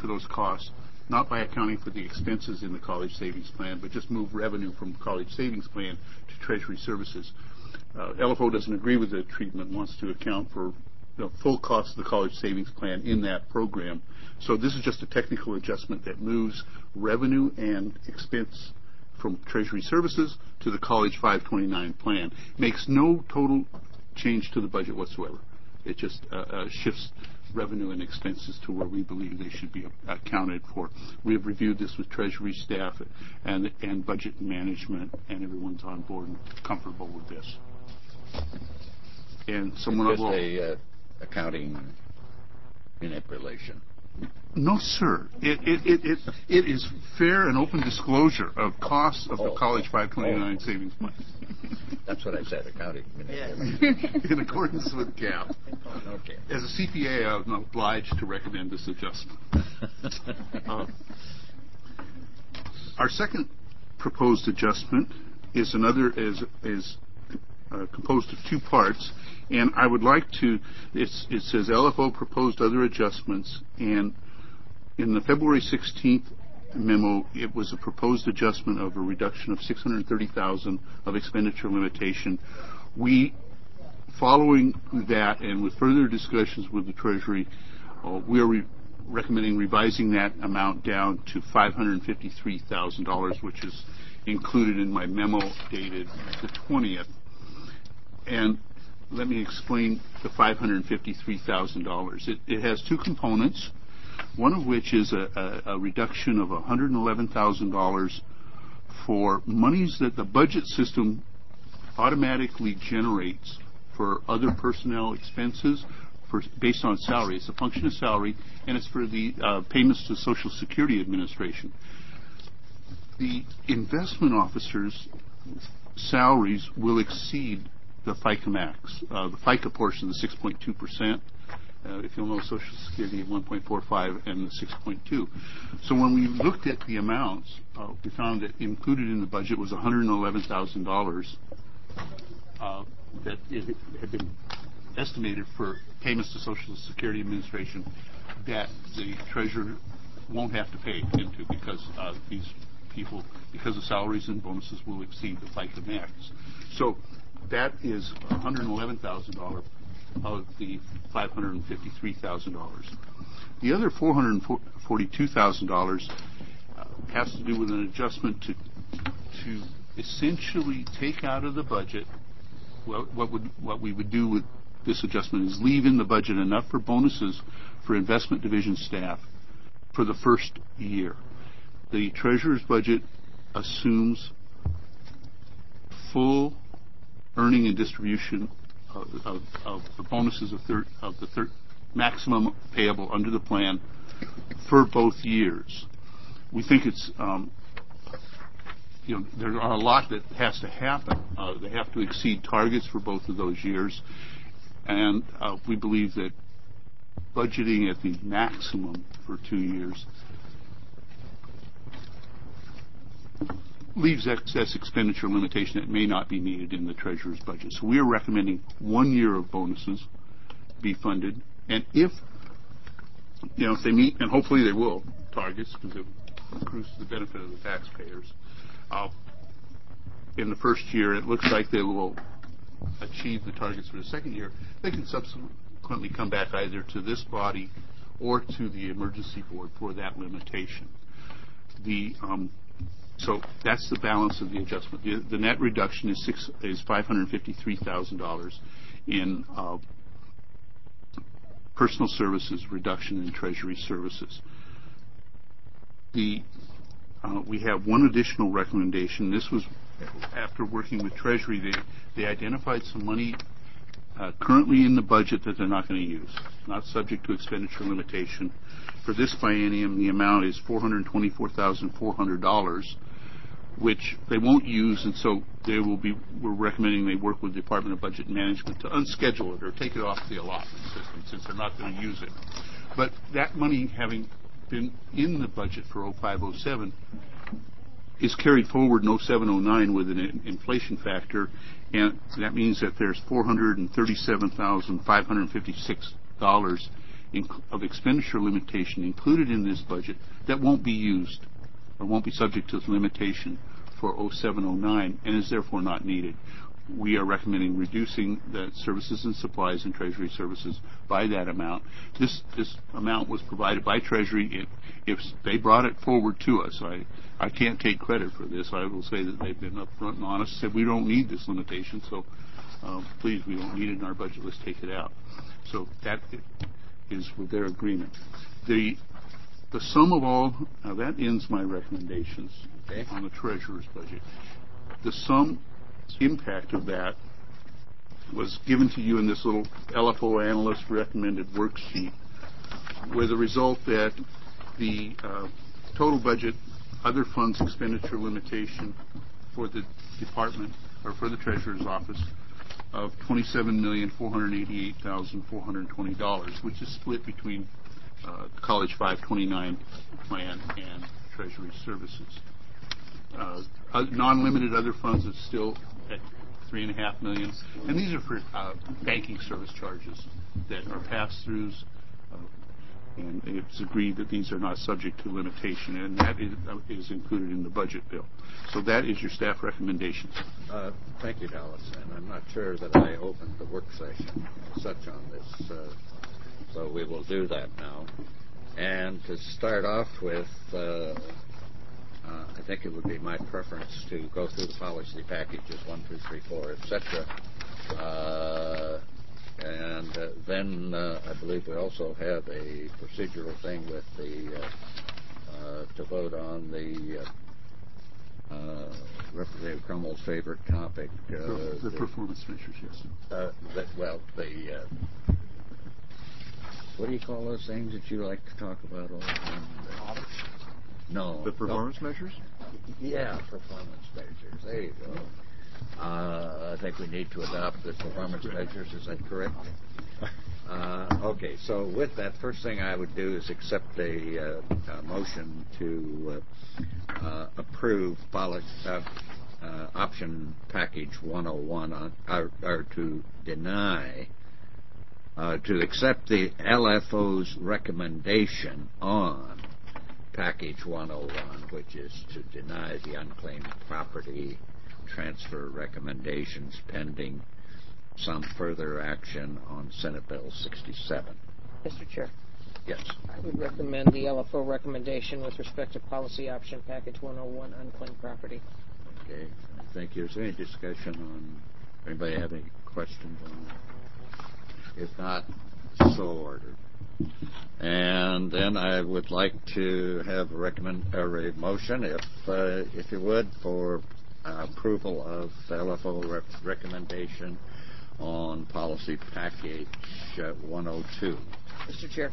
those costs, not by accounting for the expenses in the college savings plan, but just move revenue from college savings plan to Treasury Services. LFO doesn't agree with the treatment, wants to account for the full cost of the college savings plan in that program. So this is just a technical adjustment that moves revenue and expense from Treasury Services to the College 529 plan. Makes no total change to the budget whatsoever. It just shifts revenue and expenses to where we believe they should be accounted for. We have reviewed this with Treasury staff and budget management, and everyone's on board and comfortable with this. And someone it's just a accounting manipulation. No, sir. It is fair and open disclosure of costs of the College 529 savings plan. That's what I said, accounting. In accordance with GAAP. Okay. As a CPA, I'm obliged to recommend this adjustment. Our second proposed adjustment is composed of two parts, and I would like to. It says LFO proposed other adjustments, and in the February 16th memo, it was a proposed adjustment of a reduction of $630,000 of expenditure limitation. Following that, and with further discussions with the Treasury, we are recommending revising that amount down to $553,000, which is included in my memo dated the 20th. And let me explain the $553,000. It has two components, one of which is a reduction of $111,000 for monies that the budget system automatically generates for other personnel expenses based on salary. It's a function of salary, and it's for the payments to Social Security Administration. The investment officers' salaries will exceed the FICA max, the FICA portion, the 6.2%. If you'll know, Social Security at 1.45 and the 6.2. So when we looked at the amounts, we found that included in the budget was $111,000 that it had been estimated for payments to Social Security Administration that the Treasurer won't have to pay into because these people, because of salaries and bonuses, will exceed the FICA max. So that is $111,000 of the $553,000. The other $442,000 has to do with an adjustment to essentially take out of the budget. What we would do with this adjustment is leave in the budget enough for bonuses for investment division staff for the first year. The Treasurer's budget assumes full earning and distribution of the bonuses of the maximum payable under the plan for both years. We think it's there are a lot that has to happen. They have to exceed targets for both of those years, and we believe that budgeting at the maximum for 2 years leaves excess expenditure limitation that may not be needed in the Treasurer's budget. So we are recommending 1 year of bonuses be funded, and if they meet, and hopefully they will, targets, because it accrues to the benefit of the taxpayers. In the first year, it looks like they will achieve the targets for the second year. They can subsequently come back either to this body or to the emergency board for that limitation. So that's the balance of the adjustment. The net reduction is $553,000 in personal services reduction in Treasury services. We have one additional recommendation. This was after working with Treasury. They identified some money currently in the budget that they're not going to use, not subject to expenditure limitation. For this biennium, the amount is $424,400, which they won't use, and so we're recommending they work with the Department of Budget Management to unschedule it or take it off the allotment system since they're not going to use it. But that money, having been in the budget for 05-07, is carried forward in 07-09 with an inflation factor, and that means that there's $437,556 of expenditure limitation included in this budget that won't be used or won't be subject to limitation for 0709 and is therefore not needed. We are recommending reducing the services and supplies and Treasury services by that amount. This amount was provided by Treasury. If they brought it forward to us, I can't take credit for this. I will say that they've been upfront and honest, said we don't need this limitation, so please, we don't need it in our budget. Let's take it out. So that is with their agreement. The sum of all, now that ends my recommendations on the Treasurer's budget. The sum impact of that was given to you in this little LFO analyst recommended worksheet, with the result that the total budget, other funds expenditure limitation for the department or for the Treasurer's office of $27,488,420, which is split between College 529 plan and Treasury services. Non-limited other funds is still at $3.5 million, and these are for banking service charges that are pass-throughs, and it's agreed that these are not subject to limitation, and that is included in the budget bill. So that is your staff recommendation. Thank you, Dallas. And I'm not sure that I opened the work session as such on this, so we will do that now. And to start off with, I think it would be my preference to go through the policy packages 1, 2, 3, 4, etc. And then I believe we also have a procedural thing with the to vote on the Representative Crumwell's favorite topic. The performance measures, yes. What do you call those things that you like to talk about all the time? No. The performance measures? Yeah, performance measures. There you go. I think we need to adopt the performance measures. Is that correct? Okay, so with that, first thing I would do is accept a motion to approve option package 101, or to deny, to accept the LFO's recommendation on package 101, which is to deny the unclaimed property transfer recommendations pending some further action on Senate Bill 67. Mr. Chair. Yes. I would recommend the LFO recommendation with respect to policy option package 101, unclaimed property. Okay, thank you. Is there any discussion on, anybody have any questions on that? If not, so ordered. And then I would like to have a motion, if you would, for approval of the LFO recommendation on policy package 102. Mr. Chair.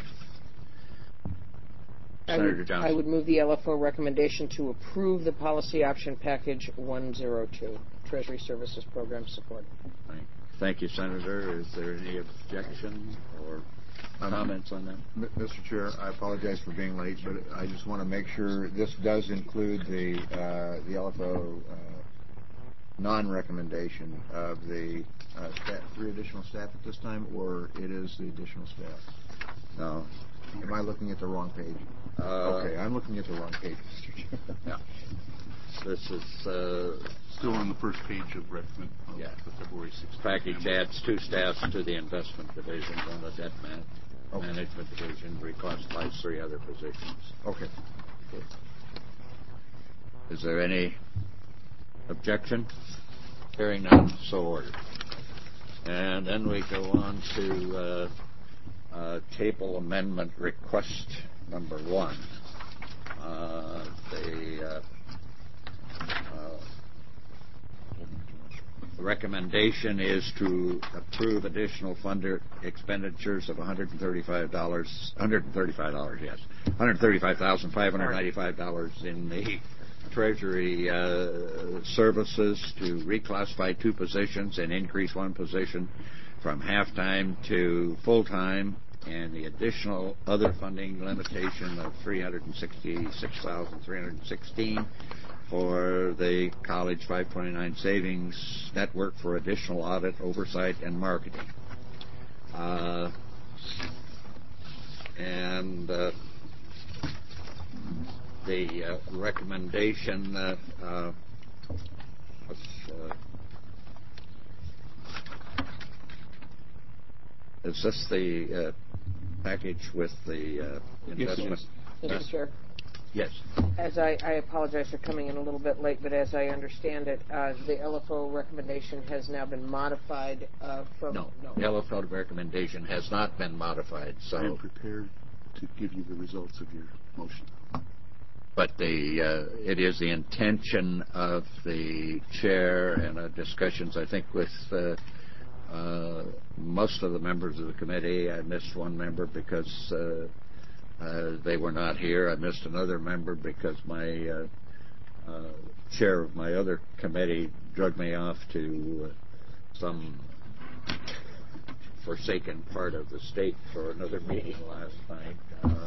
Senator Johnson. I would move the LFO recommendation to approve the policy option package 102, Treasury Services Program Support. Thank you, Senator. Is there any objection or comments on that? Mr. Chair, I apologize for being late, but I just want to make sure this does include the LFO non-recommendation of the 3 additional staff at this time, or it is the additional staff? No. Am I looking at the wrong page? Okay, I'm looking at the wrong page, Mr. Chair. Yeah. This is still on the first page of recommend. Yeah. The February 16th package adds 2 staffs to the investment division, 1 the debt management division, reclassifies 3 other positions. Okay. Is there any objection? Hearing none, so ordered. And then we go on to table amendment request number 1. The recommendation is to approve additional funder expenditures of $135,595 in the Treasury services to reclassify 2 positions and increase 1 position from half-time to full-time, and the additional other funding limitation of $366,316 for the College 529 Savings Network for additional audit, oversight, and marketing. And the recommendation is this the package with the investment? Mr. Chair. Yes. As I apologize for coming in a little bit late, but as I understand it, the LFO recommendation has now been modified from... No, the LFO recommendation has not been modified, so... I'm prepared to give you the results of your motion. But it is the intention of the chair and discussions, I think, with most of the members of the committee. I missed one member because they were not here. I missed another member because my chair of my other committee drugged me off to some forsaken part of the state for another meeting last night.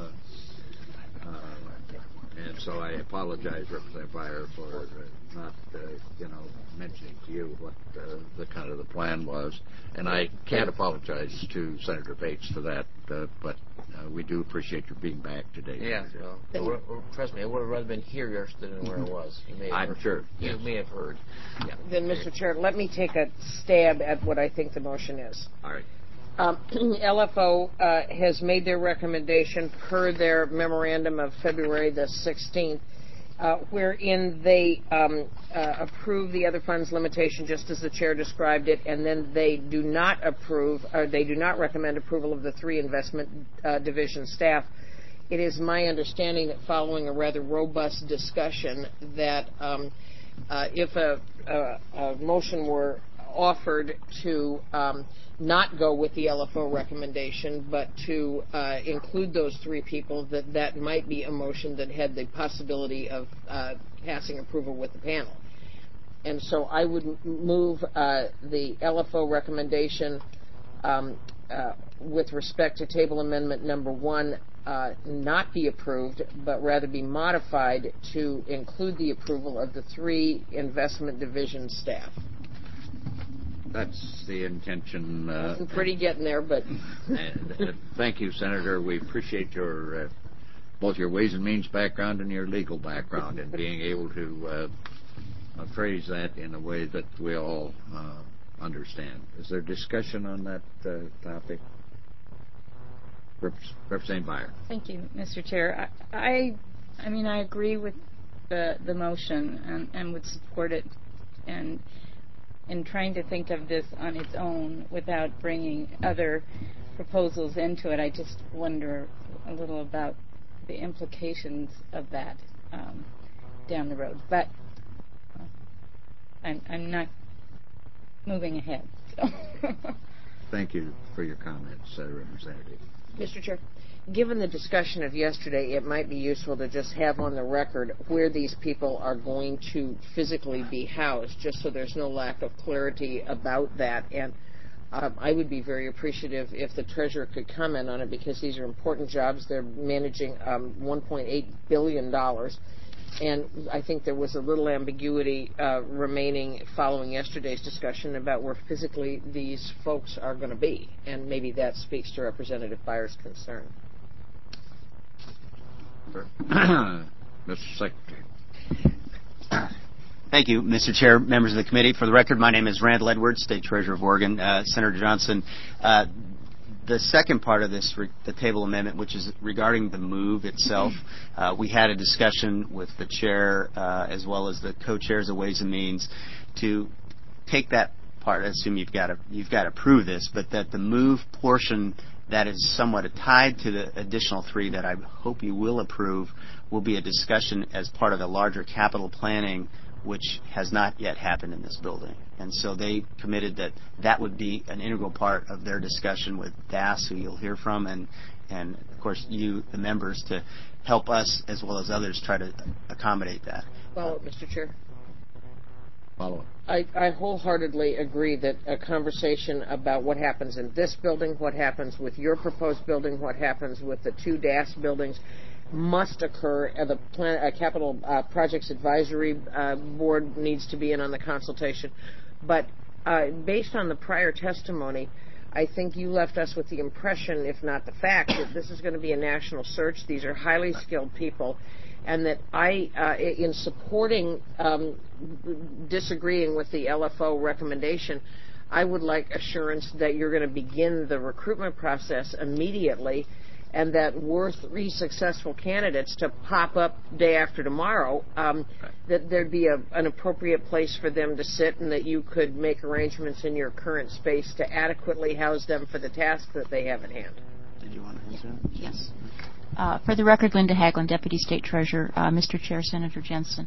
And so I apologize, Representative Beyer, for not, mentioning to you what the kind of the plan was. And I can't apologize to Senator Bates for that, but we do appreciate your being back today. Yeah, well, trust me, I would have rather been here yesterday than where I was. I'm sure. You may have heard. Yeah. Then, Mr. Chair, let me take a stab at what I think the motion is. All right. LFO has made their recommendation per their memorandum of February the 16th, wherein they approve the other funds limitation just as the chair described it, and then they do not approve, or they do not recommend approval of the 3 investment division staff. It is my understanding that following a rather robust discussion that if a motion were offered to not go with the LFO recommendation, but to include those 3 people, that might be a motion that had the possibility of passing approval with the panel. And so I would move the LFO recommendation with respect to table amendment number 1 not be approved, but rather be modified to include the approval of the 3 investment division staff. That's the intention. I'm pretty getting there, but... Thank you, Senator. We appreciate your both your Ways and Means background and your legal background and being able to phrase that in a way that we all understand. Is there discussion on that topic? Representative Beyer. Thank you, Mr. Chair. I mean, I agree with the motion and would support it. And in trying to think of this on its own without bringing other proposals into it, I just wonder a little about the implications of that down the road. But I'm not moving ahead. So. Thank you for your comments, Representative. Mr. Chair, given the discussion of yesterday, it might be useful to just have on the record where these people are going to physically be housed, just so there's no lack of clarity about that. And I would be very appreciative if the Treasurer could comment on it, because these are important jobs. They're managing $1.8 billion. And I think there was a little ambiguity remaining following yesterday's discussion about where physically these folks are going to be. And maybe that speaks to Representative Beyer's concern. Mr. Secretary. Thank you, Mr. Chair, members of the committee. For the record, my name is Randall Edwards, State Treasurer of Oregon. Senator Johnson, the second part of this, the table amendment, which is regarding the move itself, we had a discussion with the chair as well as the co-chairs of Ways and Means to take that part. I assume you've got to approve this, but that the move portion that is somewhat tied to the additional 3 that I hope you will approve will be a discussion as part of the larger capital planning, which has not yet happened in this building. And so they committed that that would be an integral part of their discussion with DAS, who you'll hear from, and of course you, the members, to help us as well as others try to accommodate that. Follow-up, Mr. Chair. Follow-up. I wholeheartedly agree that a conversation about what happens in this building, what happens with your proposed building, what happens with the 2 DAS buildings, must occur. The Capital Projects Advisory Board needs to be in on the consultation. But based on the prior testimony, I think you left us with the impression, if not the fact, that this is going to be a national search. These are highly skilled people, and that in supporting, disagreeing with the LFO recommendation, I would like assurance that you're going to begin the recruitment process immediately, and that were 3 successful candidates to pop up day after tomorrow, that there'd be an appropriate place for them to sit, and that you could make arrangements in your current space to adequately house them for the task that they have at hand. Did you want to answer? Yes. For the record, Linda Haglund, Deputy State Treasurer. Mr. Chair, Senator Johnson,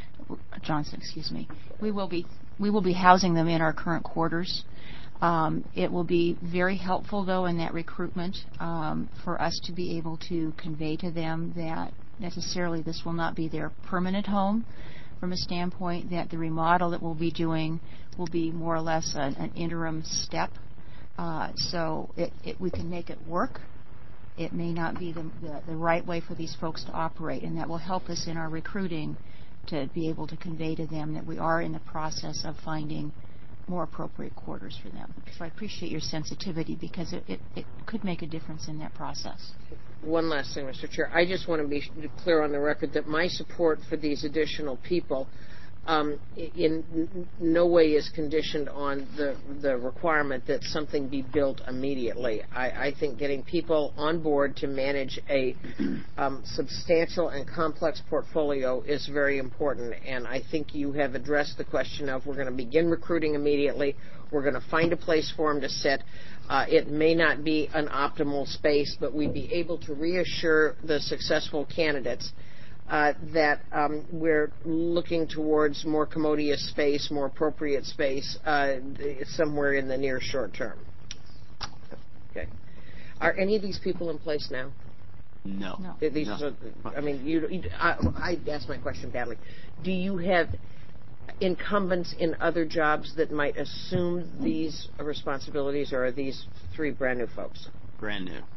we will be housing them in our current quarters. It will be very helpful, though, in that recruitment for us to be able to convey to them that necessarily this will not be their permanent home, from a standpoint that the remodel that we'll be doing will be more or less an interim step. So we can make it work. It may not be the right way for these folks to operate, and that will help us in our recruiting to be able to convey to them that we are in the process of finding more appropriate quarters for them. So I appreciate your sensitivity, because it could make a difference in that process. One last thing, Mr. Chair. I just want to be clear on the record that my support for these additional people in no way is conditioned on the requirement that something be built immediately. I think getting people on board to manage a substantial and complex portfolio is very important, and I think you have addressed the question of we're going to begin recruiting immediately. We're going to find a place for them to sit. It may not be an optimal space, but we'd be able to reassure the successful candidates that we're looking towards more commodious space, more appropriate space, somewhere in the near short term. Okay. Are any of these people in place now? No. These No. I mean, I asked my question badly. Do you have incumbents in other jobs that might assume these responsibilities, or are these 3 brand new folks? Brand new.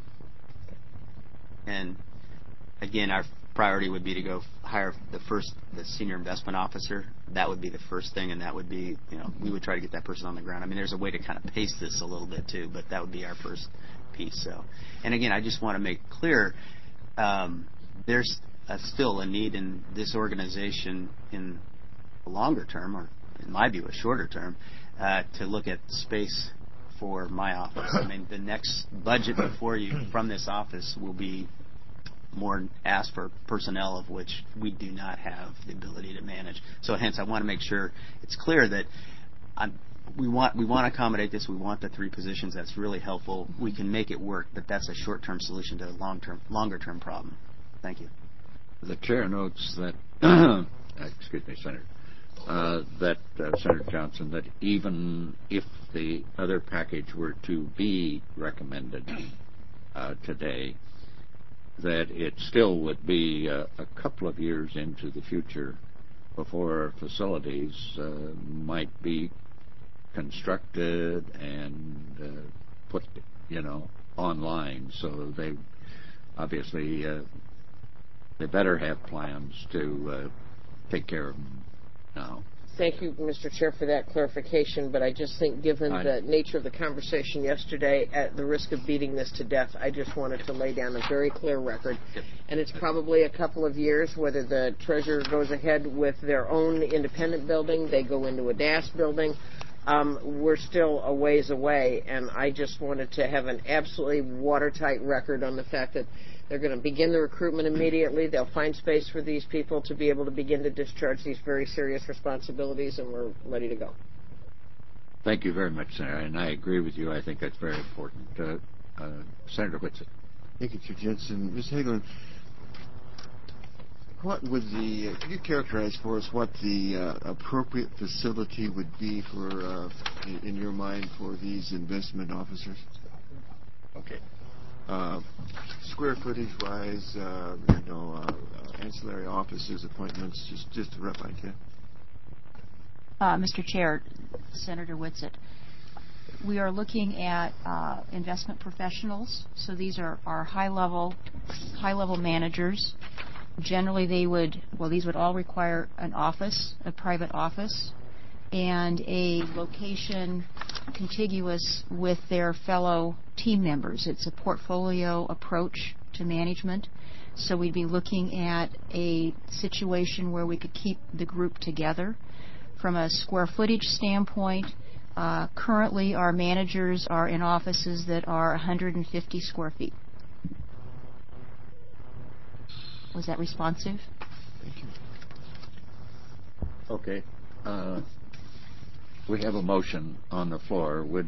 And again, our priority would be to go hire the senior investment officer. That would be the first thing, and that would be, we would try to get that person on the ground. I mean, there's a way to kind of pace this a little bit too, but that would be our first piece. So, and again, I just want to make clear, there's still a need in this organization in the longer term, or in my view, a shorter term, to look at space for my office. I mean, the next budget before you from this office will be more asked for personnel, of which we do not have the ability to manage. So hence, I want to make sure it's clear that we want to accommodate this. We want the 3 positions. That's really helpful. We can make it work, but that's a short-term solution to a longer-term problem. Thank you. The chair notes that, excuse me, Senator, Senator Johnson, that even if the other package were to be recommended today, that it still would be a couple of years into the future before facilities might be constructed and put, online. So they obviously they better have plans to take care of them now. Thank you, Mr. Chair, for that clarification, but I just think given the nature of the conversation yesterday, at the risk of beating this to death, I just wanted to lay down a very clear record. And it's probably a couple of years, whether the Treasurer goes ahead with their own independent building, they go into a DAS building. We're still a ways away, and I just wanted to have an absolutely watertight record on the fact that they're going to begin the recruitment immediately. They'll find space for these people to be able to begin to discharge these very serious responsibilities, and we're ready to go. Thank you very much, Senator, and I agree with you. I think that's very important. Senator Whitsitt. Thank you, Chair Jensen. Ms. Hagelin, could you characterize for us what the appropriate facility would be for, in your mind, for these investment officers? Okay. Square footage wise, ancillary offices, appointments, just a rough idea. Mr. Chair, Senator Whitsitt, we are looking at investment professionals. So these are our high-level managers. Generally, these would all require an office, a private office, and a location contiguous with their fellow team members. It's a portfolio approach to management. So we'd be looking at a situation where we could keep the group together. From a square footage standpoint, currently our managers are in offices that are 150 square feet. Was that responsive? Thank you. Okay. We have a motion on the floor. Would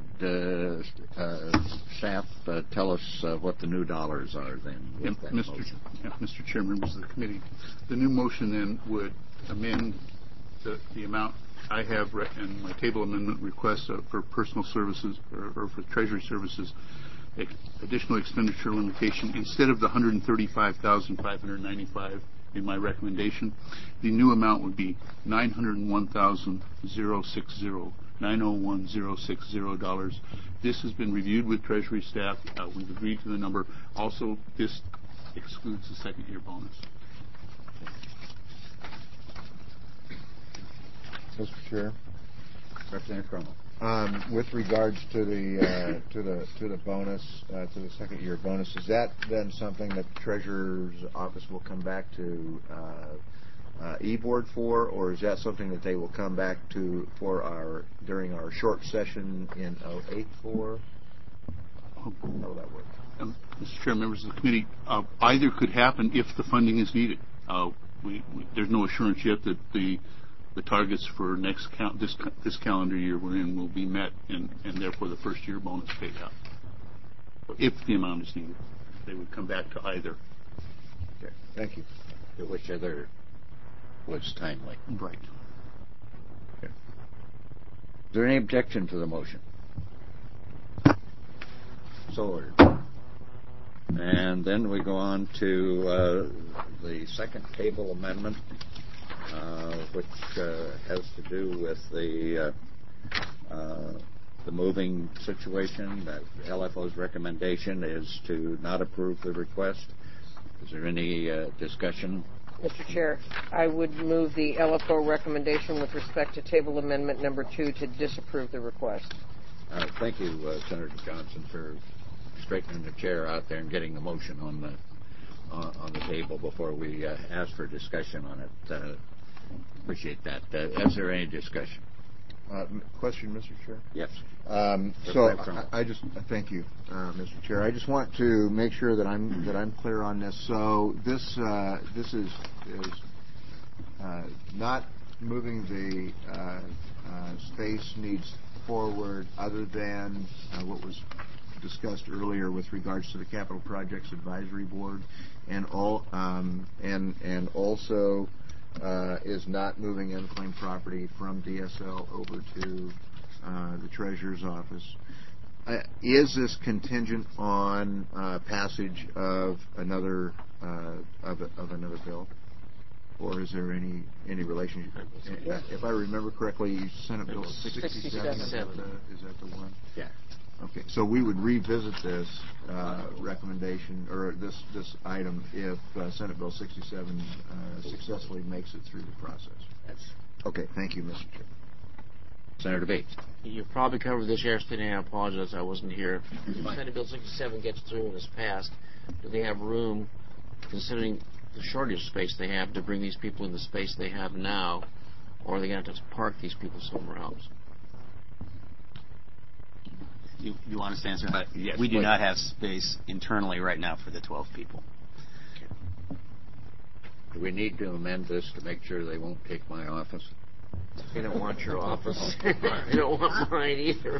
staff tell us what the new dollars are then? With that motion? Mr. Chair, members of the committee, the new motion then would amend the amount I have in my table amendment request for personal services or for Treasury services, additional expenditure limitation. Instead of the $135,595 in my recommendation, the new amount would be $901,060 This has been reviewed with Treasury staff. We've agreed to the number. Also, this excludes the second-year bonus. Mr. Chair. Representative Cronwell. With regards to the bonus, to the second-year bonus, is that then something that the Treasurer's office will come back to E-Board for, or is that something that they will come back to during our short session in 08 for? How will that work? Mr. Chair, members of the committee, either could happen if the funding is needed. There's no assurance yet that the targets for this calendar year we're in will be met, and therefore the first-year bonus paid out. So if the amount is needed, they would come back to either. Okay, thank you. To whichever was timely. Right. Okay. Is there any objection to the motion? So ordered. And then we go on to the second table amendment, which has to do with the moving situation. That LFO's recommendation is to not approve the request. Is there any discussion? Mr. Chair, I would move the LFO recommendation with respect to table amendment number 2 to disapprove the request. Thank you, Senator Johnson, for straightening the chair out there and getting the motion on the table before we ask for discussion on it. Appreciate that. Is there any discussion? Question, Mr. Chair? Yes. I just thank you, Mr. Chair. I just want to make sure that I'm clear on this. So this is not moving the space needs forward, other than what was discussed earlier with regards to the Capital Projects Advisory Board, and also is not moving unclaimed property from DSL over to the Treasurer's office. Is this contingent on passage of another bill, or is there any relationship? If I remember correctly, Senate Bill 67 is that the one? Yeah. Okay, so we would revisit this recommendation, or this item, if Senate Bill 67 successfully makes it through the process. Yes. Okay, thank you, Mr. Chair. Senator Bates. You probably covered this yesterday, and I apologize I wasn't here. If Senate Bill 67 gets through and is passed, do they have room, considering the shortage of space they have, to bring these people in the space they have now, or are they going to have to park these people somewhere else? You want us to answer? Yes. We do not have space internally right now for the 12 people. Do we need to amend this to make sure they won't take my office? They don't want your office. They don't want mine either.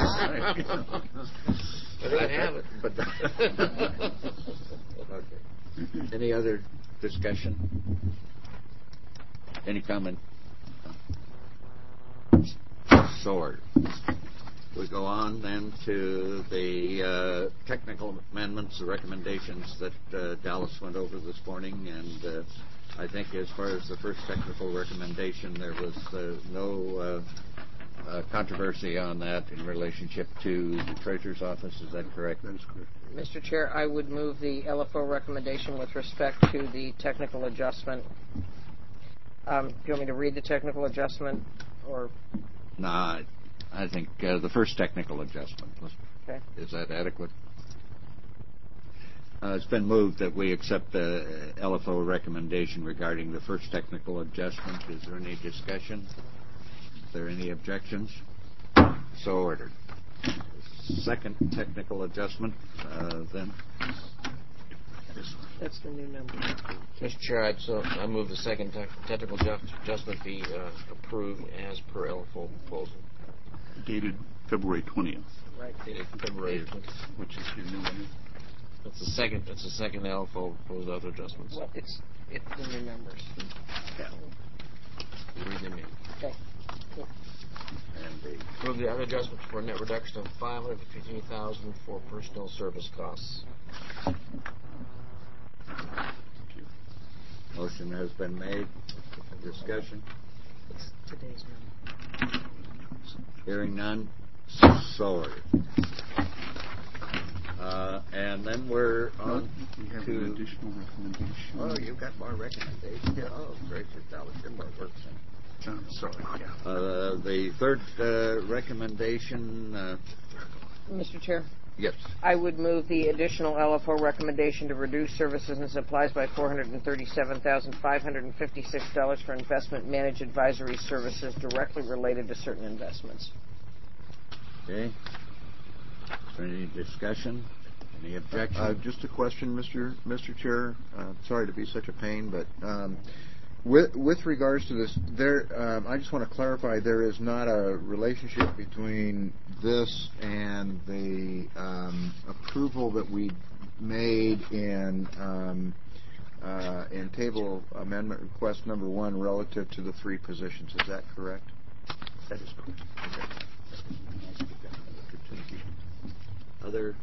They can have it. Okay. Any other discussion? Any comment? Sword. We go on then to the technical amendments, the recommendations that Dallas went over this morning, and I think as far as the first technical recommendation, there was no controversy on that in relationship to the Treasurer's office. Is that correct? That is correct. Mr. Chair, I would move the LFO recommendation with respect to the technical adjustment. Do you want me to read the technical adjustment, or? Nah, I think the first technical adjustment. Okay. Is that adequate? It's been moved that we accept the LFO recommendation regarding the first technical adjustment. Is there any discussion? Is there any objections? So ordered. Second technical adjustment, then. That's the new number. Mr. Chair, I move the second technical adjustment be approved as per LFO proposal. Dated February 20th, Right. Dated February 20th. which is your new one. That's the second. That's the second LFO proposed other adjustments. Well, it's the new numbers. Yeah. Read them in. Okay. Cool. And the Approve the other adjustments for a net reduction of $515,000 for personnel service costs. motion has been made. Discussion. It's today's number. Hearing none. So ordered. And then we're on We have to... an additional recommendation. Oh, you've got more recommendations. Oh, gracious, Alice, you're more work Sorry, yeah. The third recommendation, Mr. Chair, yes. I would move the additional LFO recommendation to reduce services and supplies by $437,556 for investment managed advisory services directly related to certain investments. Okay. Is there any discussion? Any objection? Just a question, Mr. Chair. Sorry to be such a pain, but with regards to this, I just want to clarify there is not a relationship between this and the approval that we made in table amendment request number 1 relative to the 3 positions. Is that correct? That is correct. Other?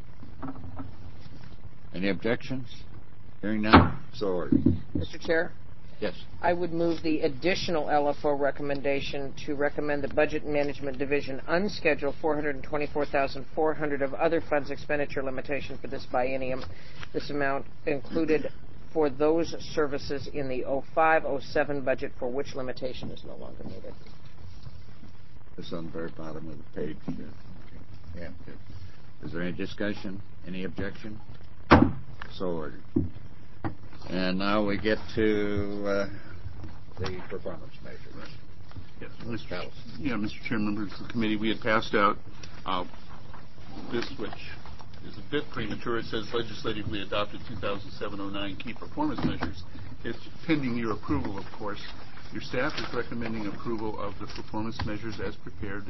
Any objections? Hearing none. So ordered. Mr. Chair, Yes. I would move the additional LFO recommendation to recommend the Budget Management Division unschedule $424,400 of other funds expenditure limitation for this biennium. This amount included for those services in the 05-07 budget for which limitation is no longer needed. It's on the very bottom of the page. Yeah. Is there any discussion? Any objection? So ordered. And now we get to the performance measures. Yes, Mr. Chair, members of the committee, we had passed out this, which is a bit premature. It says legislatively adopted 2007-09 key performance measures. It's pending your approval, of course. Your staff is recommending approval of the performance measures as prepared.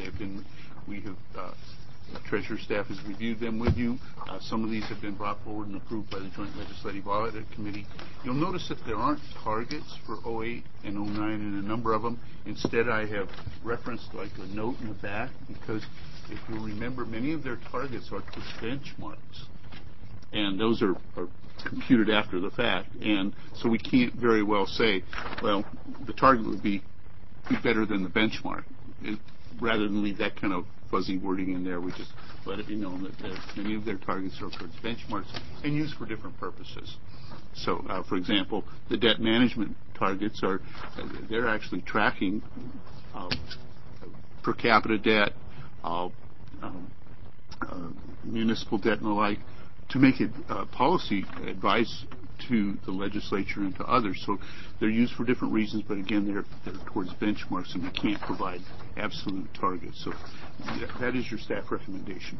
Treasurer staff has reviewed them with you. Some of these have been brought forward and approved by the Joint Legislative Audit Committee. You'll notice that there aren't targets for 08 and 09 in a number of them. Instead, I have referenced like a note in the back because if you'll remember, many of their targets are towards benchmarks. And those are computed after the fact. And so we can't very well say, well, the target would be better than the benchmark. Rather than leave that kind of fuzzy wording in there, we just let it be known that many of their targets are towards benchmarks and used for different purposes. So, for example, the debt management targets they're actually tracking per capita debt, municipal debt and the like, to make it policy advice to the legislature and to others. So they're used for different reasons, but again, they're towards benchmarks, and we can't provide absolute targets. So that is your staff recommendation.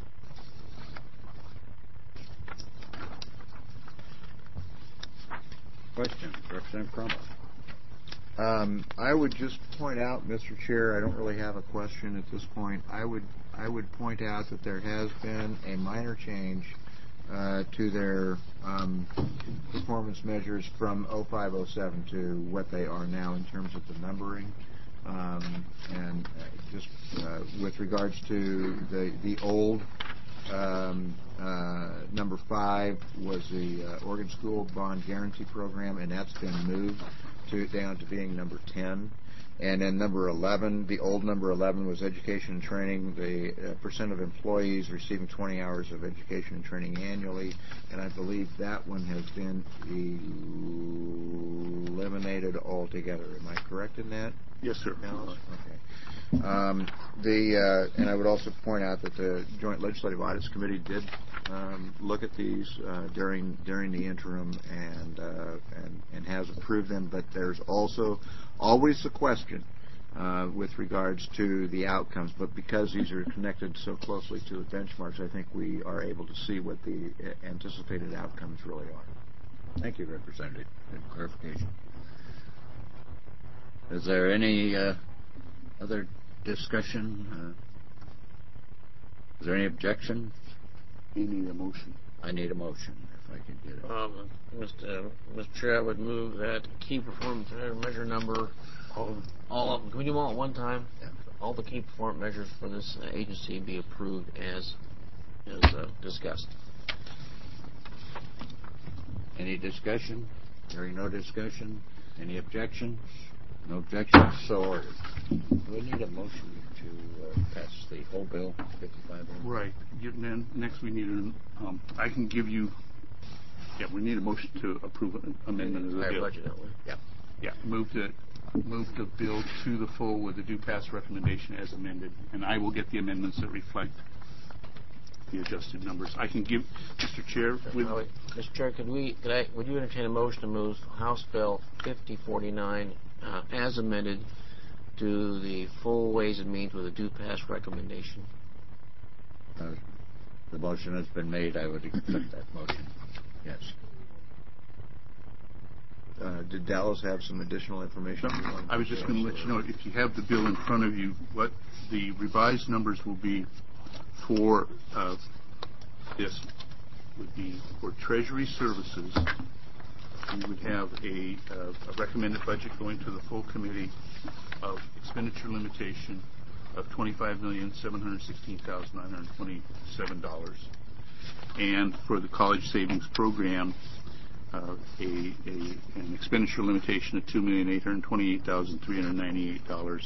Questions? Representative Crumpler. I would just point out, Mr. Chair, I don't really have a question at this point. I would point out that there has been a minor change to their performance measures from 05-07 to what they are now in terms of the numbering. And just with regards to the old number 5 was the Oregon School Bond Guarantee Program, and that's been moved down to being number 10. And then number 11, the old number 11 was education and training. The percent of employees receiving 20 hours of education and training annually, and I believe that one has been eliminated altogether. Am I correct in that? Yes, sir. Okay. And I would also point out that the Joint Legislative Audits Committee did look at these during the interim and has approved them. But there's also always the question with regards to the outcomes. But because these are connected so closely to the benchmarks, I think we are able to see what the anticipated outcomes really are. Thank you, Representative. Good clarification. Is there any other discussion? Is there any objection? You need a motion. I need a motion, if I could get it. Mr. Chair, I would move that key performance measure number, all of them, can we do them all at one time? Yeah. All the key performance measures for this agency be approved as discussed. Any discussion? Hearing no discussion. Any objections? No objections, so ordered. Do we need a motion to pass the whole bill, 55? Right. Then next we need I can give you. Yeah, we need a motion to approve an amendment of the bill. Budget, don't we? Yeah. Yeah. Move the bill to the full with the due pass recommendation as amended, and I will get the amendments that reflect the adjusted numbers. I can give Mr. Chair. Mr. Chair, would you entertain a motion to move House Bill 5049 as amended to the full Ways and Means with a due pass recommendation? The motion has been made. I would accept that motion. Yes. Did Dallas have some additional information? No, I was just going to let you know, if you have the bill in front of you, what the revised numbers will be for this would be for Treasury Services. We would have a recommended budget going to the full committee of expenditure limitation of $25,716,927, and for the college savings program, an expenditure limitation of $2,828,398.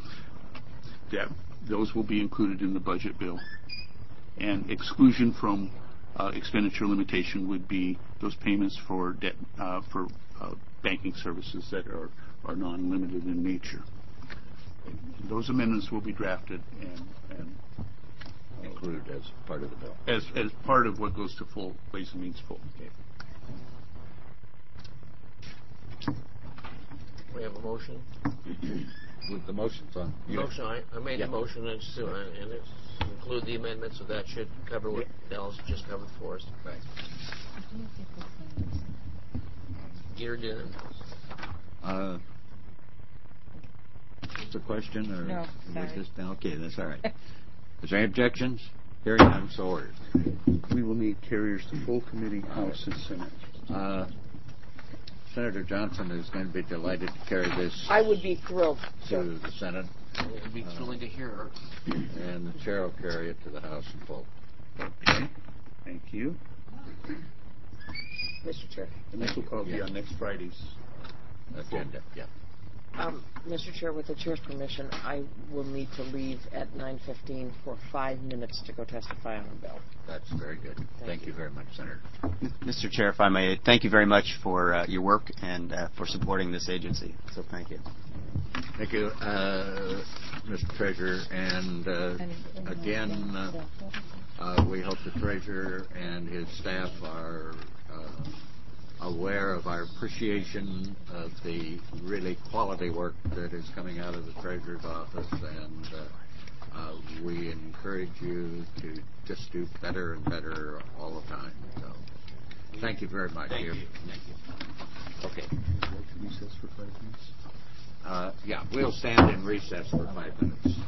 Those will be included in the budget bill, and exclusion from expenditure limitation would be those payments for debt for banking services that are non-limited in nature. Those amendments will be drafted and included as part of the bill. As part of what goes to full Ways and Means full. Okay. We have a motion. With the motions on. Motion. I made the motion and it's include the amendments, so that should cover what Dallas just covered for us. Right. Geared in. Just a question, or no? Sorry. Okay, that's all right. Is there any objections? Hearing none, so ordered. We will need carriers to full committee, House and Senate. Senator Johnson is going to be delighted to carry this. I would be thrilled to the Senate. It would be thrilling to hear her. And the chair will carry it to the House and full. Okay. Thank you. Mr. Chair. And this will probably be on next Friday's agenda. Yeah. Mr. Chair, with the chair's permission, I will need to leave at 9:15 for 5 minutes to go testify on a bill. That's very good. Thank you very much, Senator. Mr. Chair, if I may, thank you very much for your work and for supporting this agency. So thank you. Thank you, Mr. Treasurer. And again, we hope the Treasurer and his staff are aware of our appreciation of the really quality work that is coming out of the Treasurer's office, and we encourage you to just do better and better all the time. So, thank you very much. Thank you. Okay. Recess for 5 minutes? Yeah, we'll stand in recess for 5 minutes.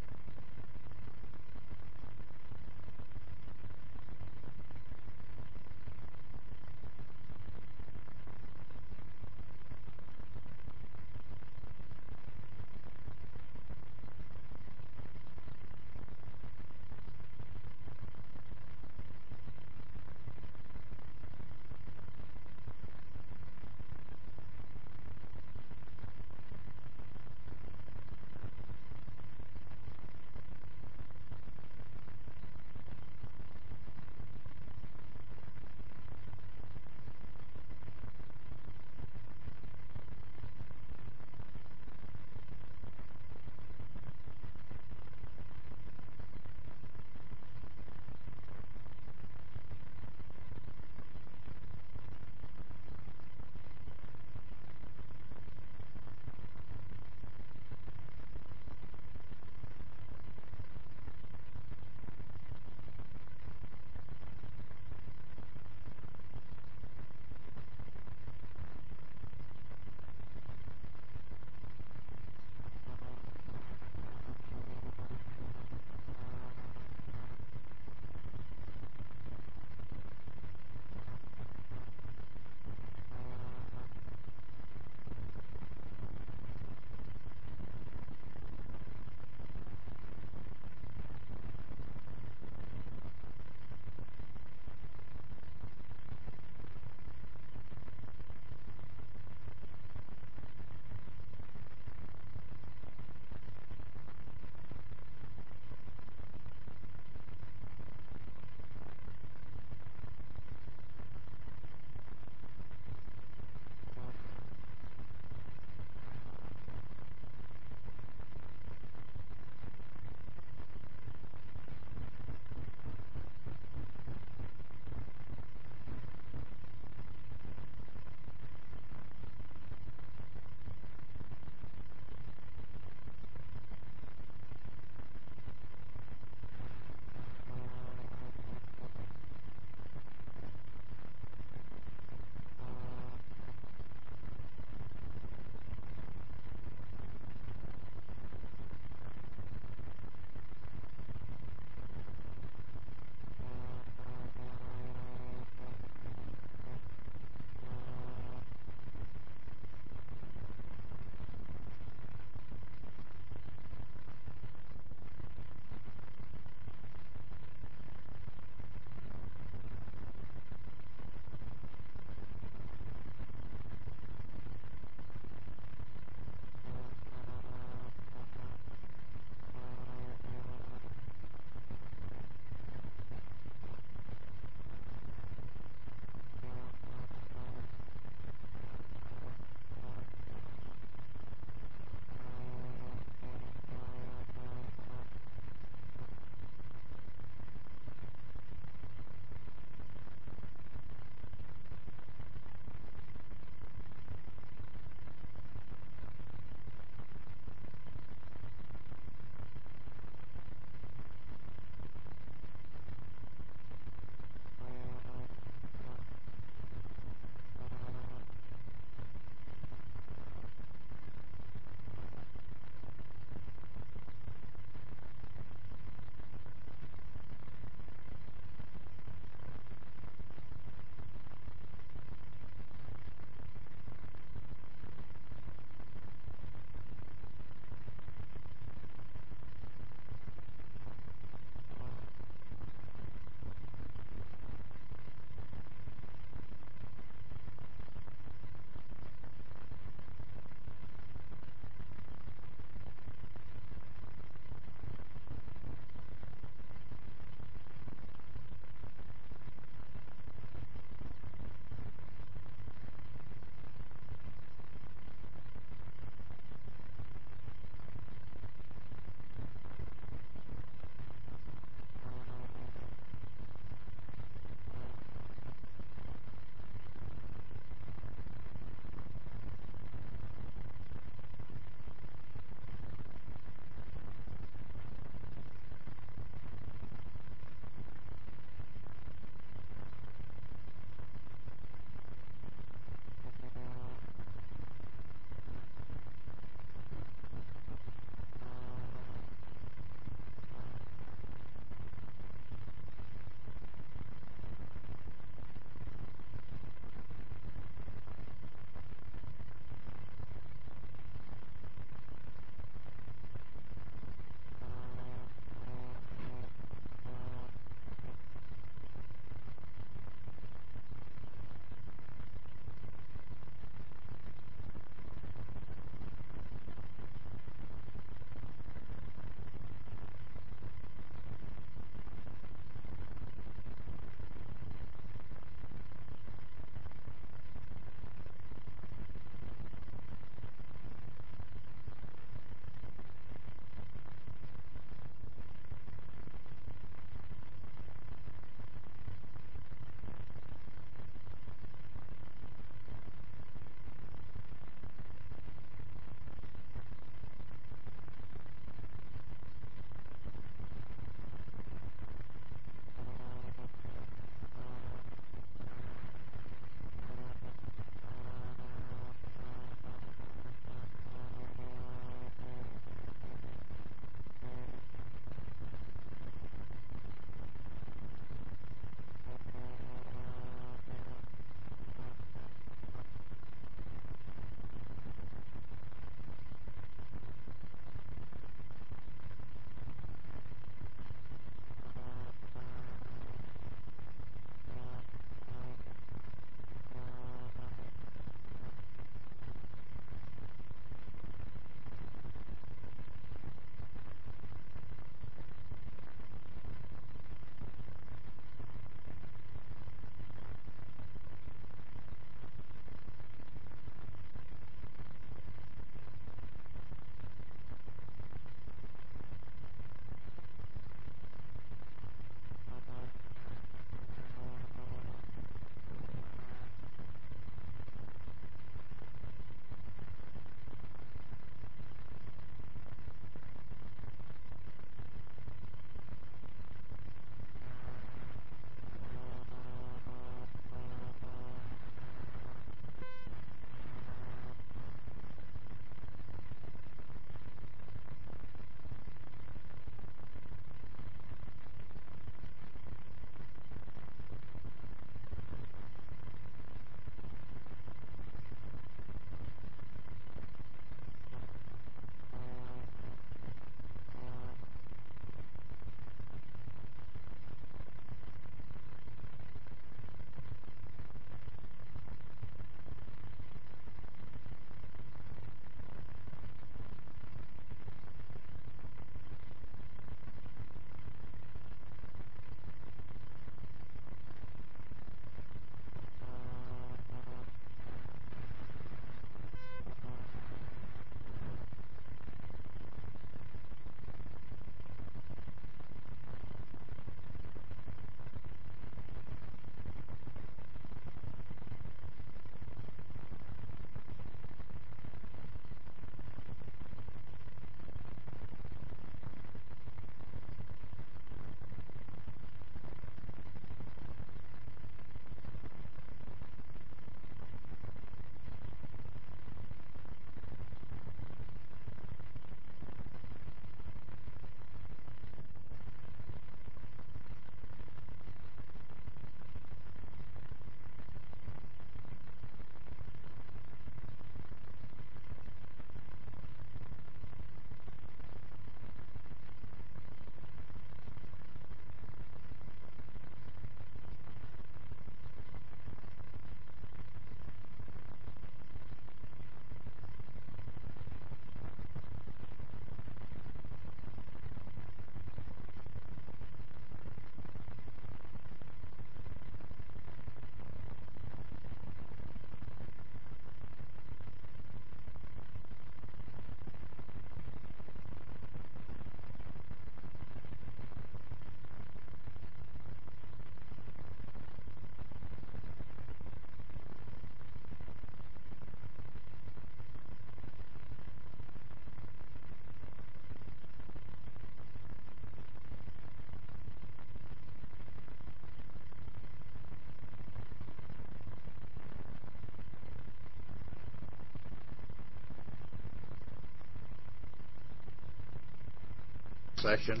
session.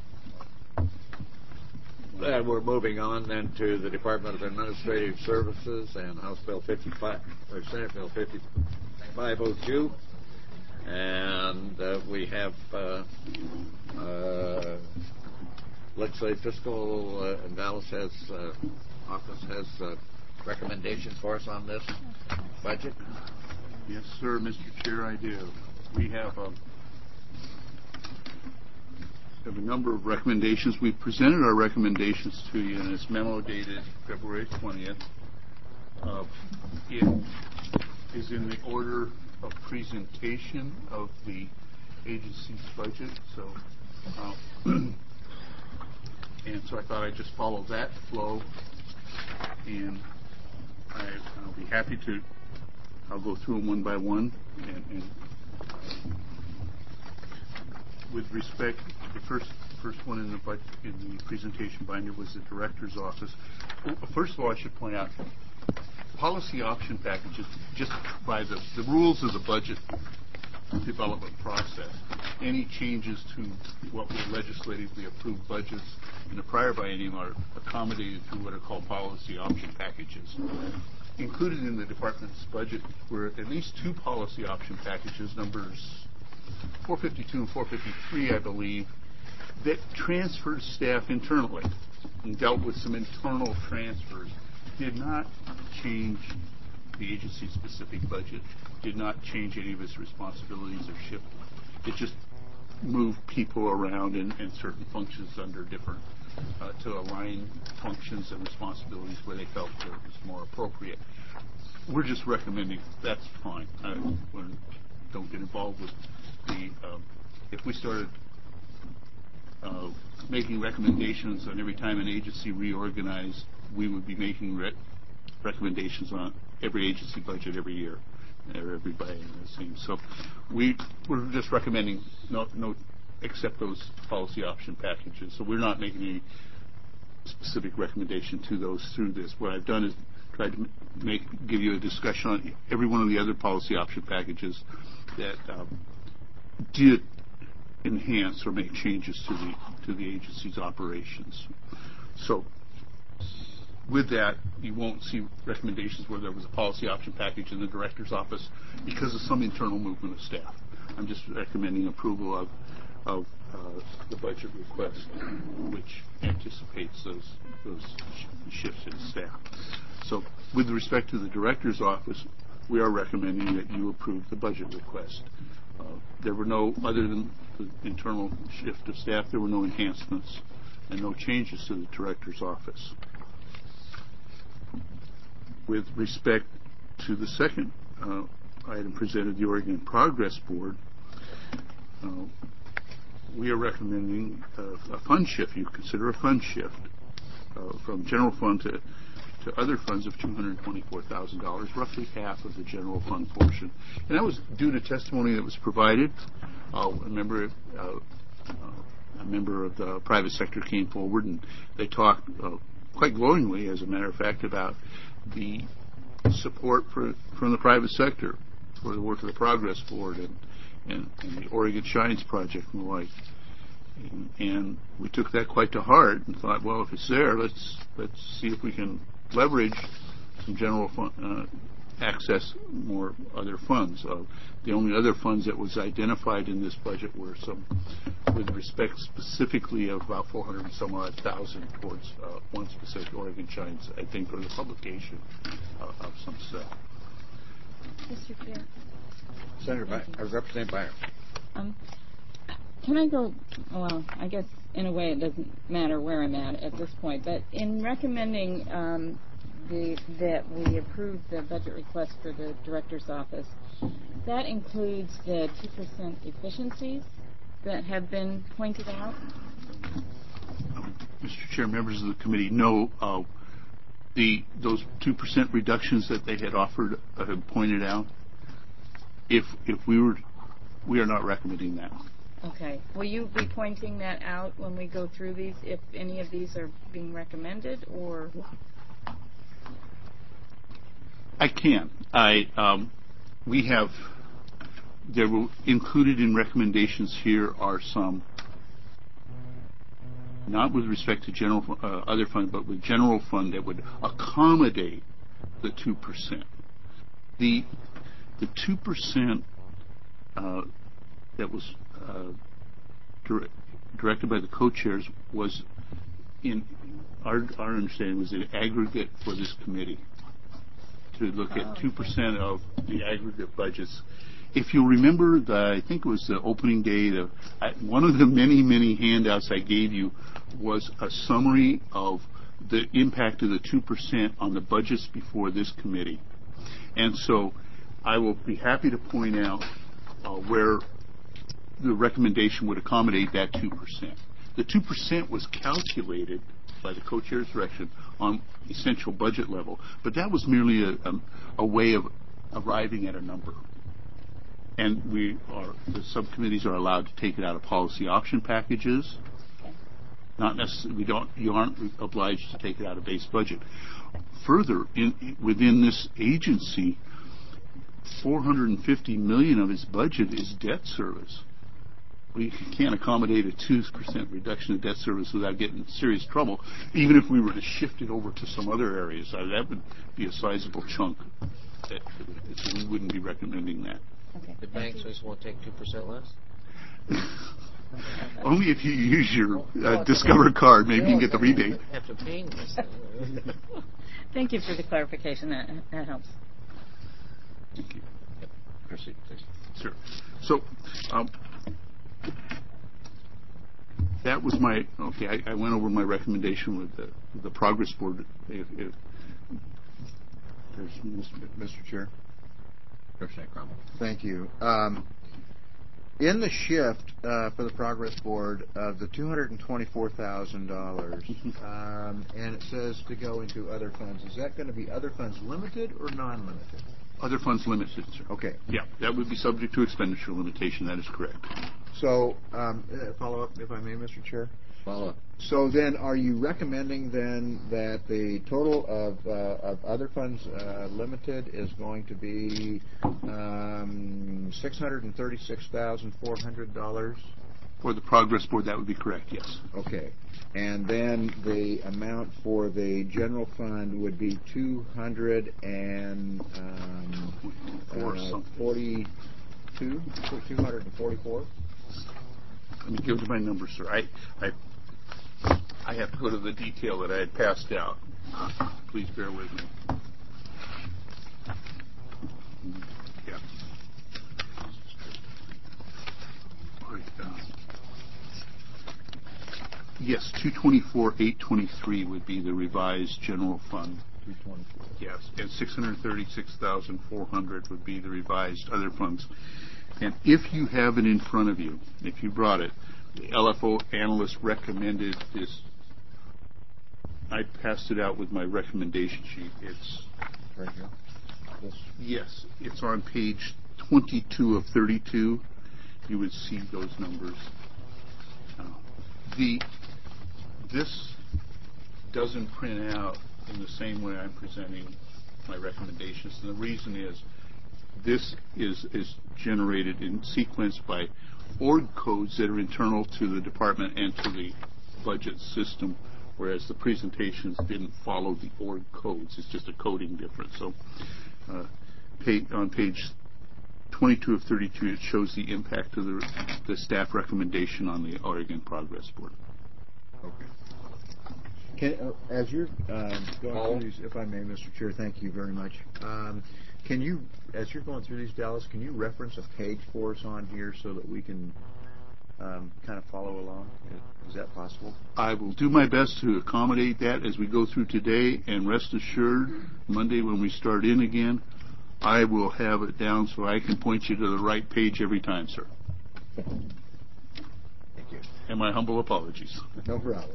We're moving on then to the Department of Administrative Services and House Bill 55, or Senate Bill 5502. And we have Legislative Fiscal and Dallas office has recommendations for us on this budget. Yes, sir, Mr. Chair, I do. We have a number of recommendations. We've presented our recommendations to you in this memo dated February 20th. It is in the order of presentation of the agency's budget. So, and so I thought I'd just follow that flow, and I'll be happy to. I'll go through them one by one, and with respect, the first one in the presentation binder was the director's office. Well, first of all, I should point out, policy option packages, just by the rules of the budget development process, any changes to what were legislatively approved budgets in the prior biennium are accommodated through what are called policy option packages. Included in the department's budget were at least two policy option packages, numbers 452 and 453, I believe, that transferred staff internally and dealt with some internal transfers, did not change the agency's specific budget, did not change any of its responsibilities or shift. It just moved people around in certain functions under different, to align functions and responsibilities where they felt it was more appropriate. We're just recommending that's fine. Don't get involved with the, if we started making recommendations on every time an agency reorganized, we would be making recommendations on every agency budget every year, or every biennium, it seems. So we're just recommending no accept those policy option packages. So we're not making any specific recommendation to those through this. What I've done is tried to give you a discussion on every one of the other policy option packages that did enhance or make changes to the agency's operations. So with that, you won't see recommendations where there was a policy option package in the director's office because of some internal movement of staff. I'm just recommending approval of the budget request, which anticipates those shifts in staff. So with respect to the director's office, we are recommending that you approve the budget request. There were no, other than the internal shift of staff, there were no enhancements and no changes to the director's office. With respect to the second item presented, the Oregon Progress Board, we are recommending a fund shift. You consider a fund shift from general fund to other funds of $224,000, roughly half of the general fund portion. And that was due to testimony that was provided. A member of the private sector came forward, and they talked quite glowingly, as a matter of fact, about the support from the private sector for the work of the Progress Board and the Oregon Shines Project and the like. And we took that quite to heart and thought, well, if it's there, let's see if we can leverage some general fund, access more other funds. The only other funds that was identified in this budget were some, with respect specifically of about 400 and some odd thousand towards one specific Oregon Shines, I think, or the publication of some stuff. Mr. Chair. Senator Representative Byron. Can I go, well, I guess in a way it doesn't matter where I'm at this point, but in recommending that we approve the budget request for the director's office, that includes the 2% efficiencies that have been pointed out? Mr. Chair, members of the committee, no, those 2% reductions that they had offered, had pointed out, if we are not recommending that. Okay. Will you be pointing that out when we go through these, if any of these are being recommended, or? I can. We have, there will, included in recommendations here are some not with respect to general other fund, but with general fund that would accommodate the 2%. The 2% that was directed by the co-chairs was, in our understanding, was an aggregate for this committee to look at 2% of the aggregate budgets. If you remember, I think it was the opening day, one of the many handouts I gave you was a summary of the impact of the 2% on the budgets before this committee. And so I will be happy to point out where the recommendation would accommodate that 2%. The 2% was calculated by the co-chair's direction on essential budget level, but that was merely a way of arriving at a number. And the subcommittees are allowed to take it out of policy option packages. Not necessarily, you aren't obliged to take it out of base budget. Further, within this agency, $450 million of its budget is debt service. We can't accommodate a 2% reduction of debt service without getting in serious trouble, even if we were to shift it over to some other areas. That would be a sizable chunk. We wouldn't be recommending that. Okay. The banks just won't take 2% less? Only if you use your Discover card, maybe you can get the rebate. Have to pay this. Thank you for the clarification. That helps. Thank you. Yep. Proceed, please. Sure. So, that was I went over my recommendation with the Progress Board. If there's Mr. Chair. Representative Cromwell. Thank you. In the shift for the Progress Board of the $224,000, and it says to go into other funds, is that going to be other funds limited or non-limited? Other funds limited, sir. Okay. Yeah, that would be subject to expenditure limitation. That is correct. So, follow up, if I may, Mr. Chair. Follow up. So then, are you recommending then that the total of other funds limited is going to be $636,400? For the Progress Board, that would be correct, yes. Okay. And then the amount for the general fund would be $242. $244. Let me give you my numbers, sir. I have to go to the detail that I had passed out. Please bear with me. Yeah. Yes, 224,823 would be the revised general fund. 224. Yes, and 636,400 would be the revised other funds. And if you have it in front of you, if you brought it, the LFO analyst recommended this. I passed it out with my recommendation sheet. It's right here. Yes, it's on page 22 of 32. You would see those numbers. This doesn't print out in the same way I'm presenting my recommendations, and the reason is this is generated in sequence by org codes that are internal to the department and to the budget system, whereas the presentations didn't follow the org codes. It's just a coding difference. So on page 22 of 32, it shows the impact of the staff recommendation on the Oregon Progress Board. Okay. As you're going through these, if I may, Mr. Chair, thank you very much. Can you, as you're going through these, Dallas, can you reference a page for us on here so that we can kind of follow along? Is that possible? I will do my best to accommodate that as we go through today, and rest assured, Monday when we start in again, I will have it down so I can point you to the right page every time, sir. Thank you. And my humble apologies. No problem.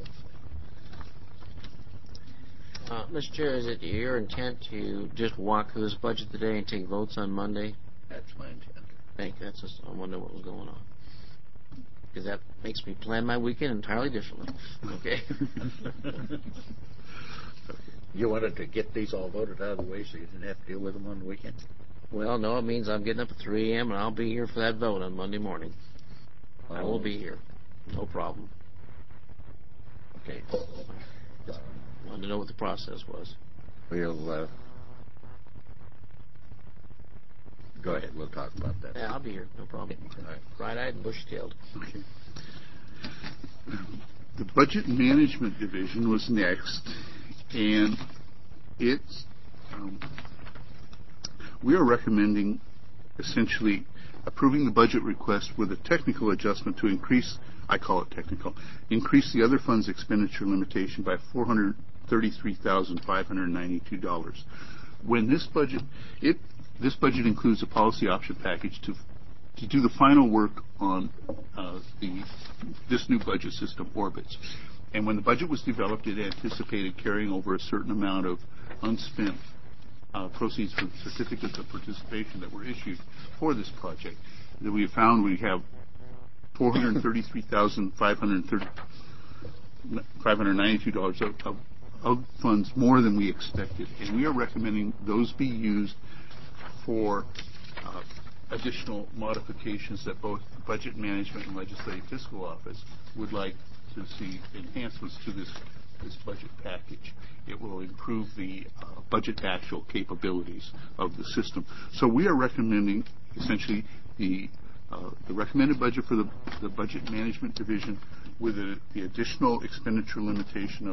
Mr. Chair, is it your intent to just walk through this budget today and take votes on Monday? That's my intent. That's just, I wonder what was going on. Because that makes me plan my weekend entirely differently. Okay? You wanted to get these all voted out of the way so you didn't have to deal with them on the weekend? Well, no, it means I'm getting up at 3 a.m. and I'll be here for that vote on Monday morning. I will be here. No problem. Okay. Just wanted to know what the process was. We'll go ahead. We'll talk about that. Yeah, I'll be here. No problem. All right. Bright-eyed and bushy-tailed. Okay. The Budget Management Division was next, and it's we are recommending essentially approving the budget request with a technical adjustment to increase, I call it technical, increase the other funds expenditure limitation by $433,592. When this budget includes a policy option package to do the final work on this new budget system, Orbitz. And when the budget was developed, it anticipated carrying over a certain amount of unspent proceeds from certificates of participation that were issued for this project. That we have found we have $433,592 of funds more than we expected, and we are recommending those be used for additional modifications that both the Budget Management and Legislative Fiscal Office would like to see enhancements to this budget package. It will improve the budget actual capabilities of the system. So we are recommending essentially the recommended budget for the Budget Management Division with the additional expenditure limitation of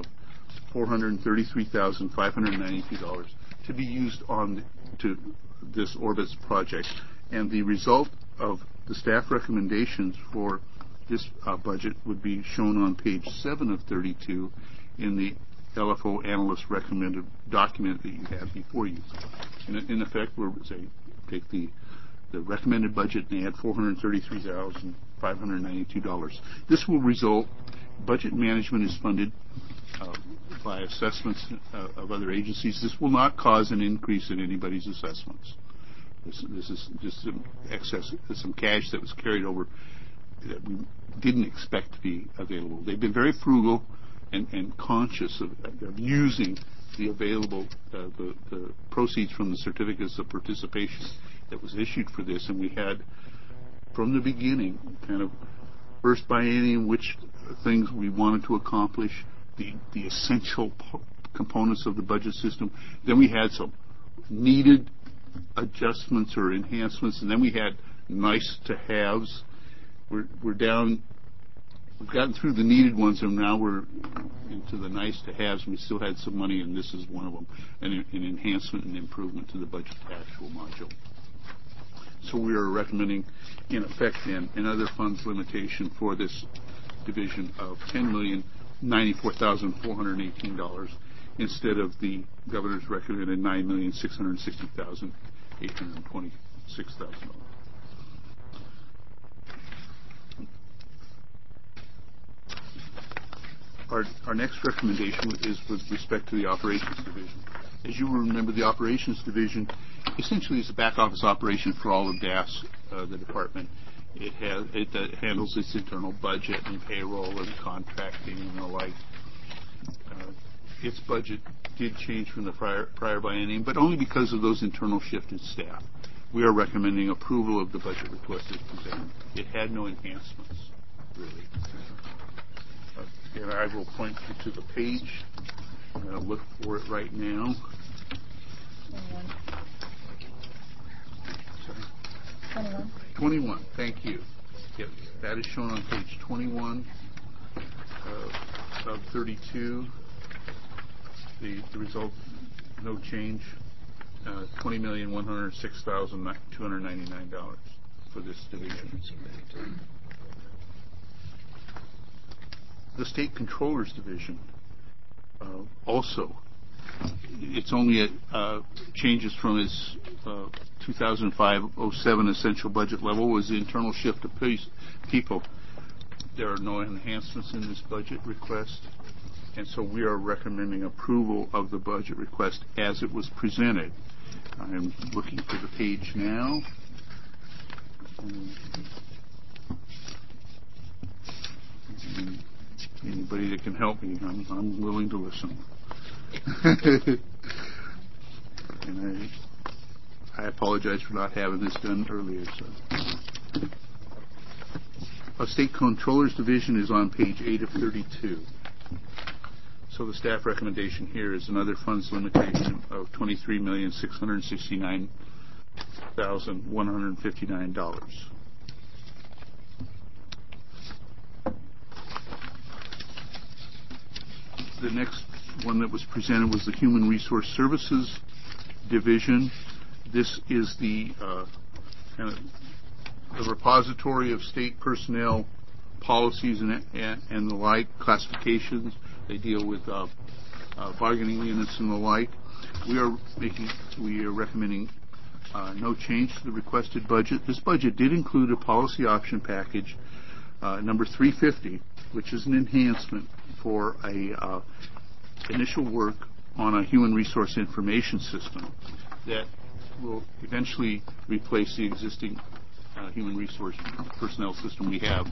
$433,592 to be used to this Orbitz project. And the result of the staff recommendations for this budget would be shown on page 7 of 32 in the LFO analyst recommended document that you have before you. In effect, we're saying take the recommended budget and add $433,592. This will result, budget management is funded by assessments of other agencies. This will not cause an increase in anybody's assessments. This is just some excess, some cash that was carried over that we didn't expect to be available. They've been very frugal and conscious of using the available, the proceeds from the certificates of participation that was issued for this. And we had, from the beginning, kind of first biennium, which things we wanted to accomplish, the essential components of the budget system. Then we had some needed adjustments or enhancements, and then we had nice to haves. We're down. We've gotten through the needed ones, and now we're into the nice to haves. We still had some money, and this is one of them, an enhancement and improvement to the budget actual module. So we are recommending, in effect, an other funds limitation for this division of $10,094,418 instead of the governor's recommended $9,660,826. Our next recommendation is with respect to the Operations Division. As you remember, the Operations Division essentially is a back office operation for all of DAS, the department. It handles its internal budget and payroll and contracting and the like. Its budget did change from the prior biennium, but only because of those internal shifted staff. We are recommending approval of the budget request as presented. It had no enhancements, really. And I will point you to the page. I'm going to look for it right now. 21. Thank you. Yep, that is shown on page 21 of 32. The result, no change. $20,106,299 for this division. The State Controller's Division also, it's only changes from its 2005-07 essential budget level was the internal shift of people. There are no enhancements in this budget request, and so we are recommending approval of the budget request as it was presented. I'm looking for the page now. Anybody that can help me, I'm willing to listen. And I apologize for not having this done earlier. So, a State Controller's Division is on page 8 of 32. So the staff recommendation here is another funds limitation of $23,669,159. The next one that was presented was the Human Resource Services Division. This is the repository of state personnel policies and the like, classifications. They deal with bargaining units and the like. We are recommending no change to the requested budget. This budget did include a policy option package, number 350, which is an enhancement for a initial work on a human resource information system that will eventually replace the existing human resource personnel system we have.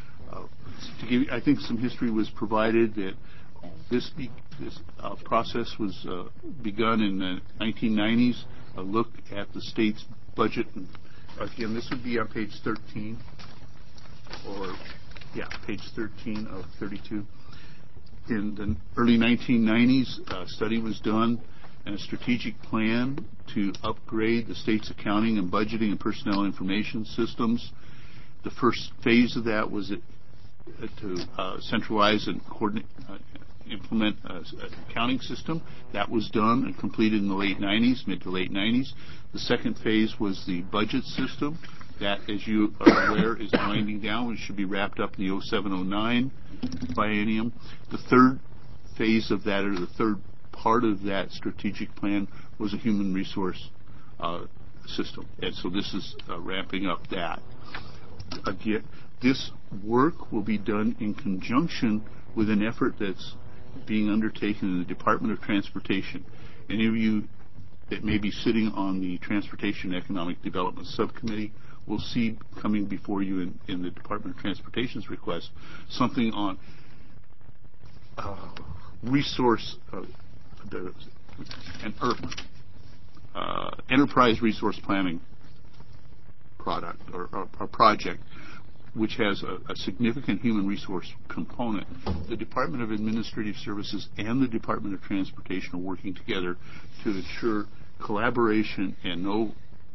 I think some history was provided that this process was begun in the 1990s. A look at the state's budget. And again, this would be on page 13, page 13 of 32. In the early 1990s, a study was done and a strategic plan to upgrade the state's accounting and budgeting and personnel information systems. The first phase of that was to centralize and coordinate, implement an accounting system. That was done and completed in the mid to late 90s. The second phase was the budget system. That, as you are aware, is winding down. It should be wrapped up in the 07-09 biennium. The third phase of that, or the third part of that strategic plan, was a human resource system. And so this is ramping up that. Again, this work will be done in conjunction with an effort that's being undertaken in the Department of Transportation. Any of you that may be sitting on the Transportation Economic Development Subcommittee will see coming before you in the Department of Transportation's request something on enterprise resource planning product or project, which has a significant human resource component. The Department of Administrative Services and the Department of Transportation are working together to ensure collaboration and no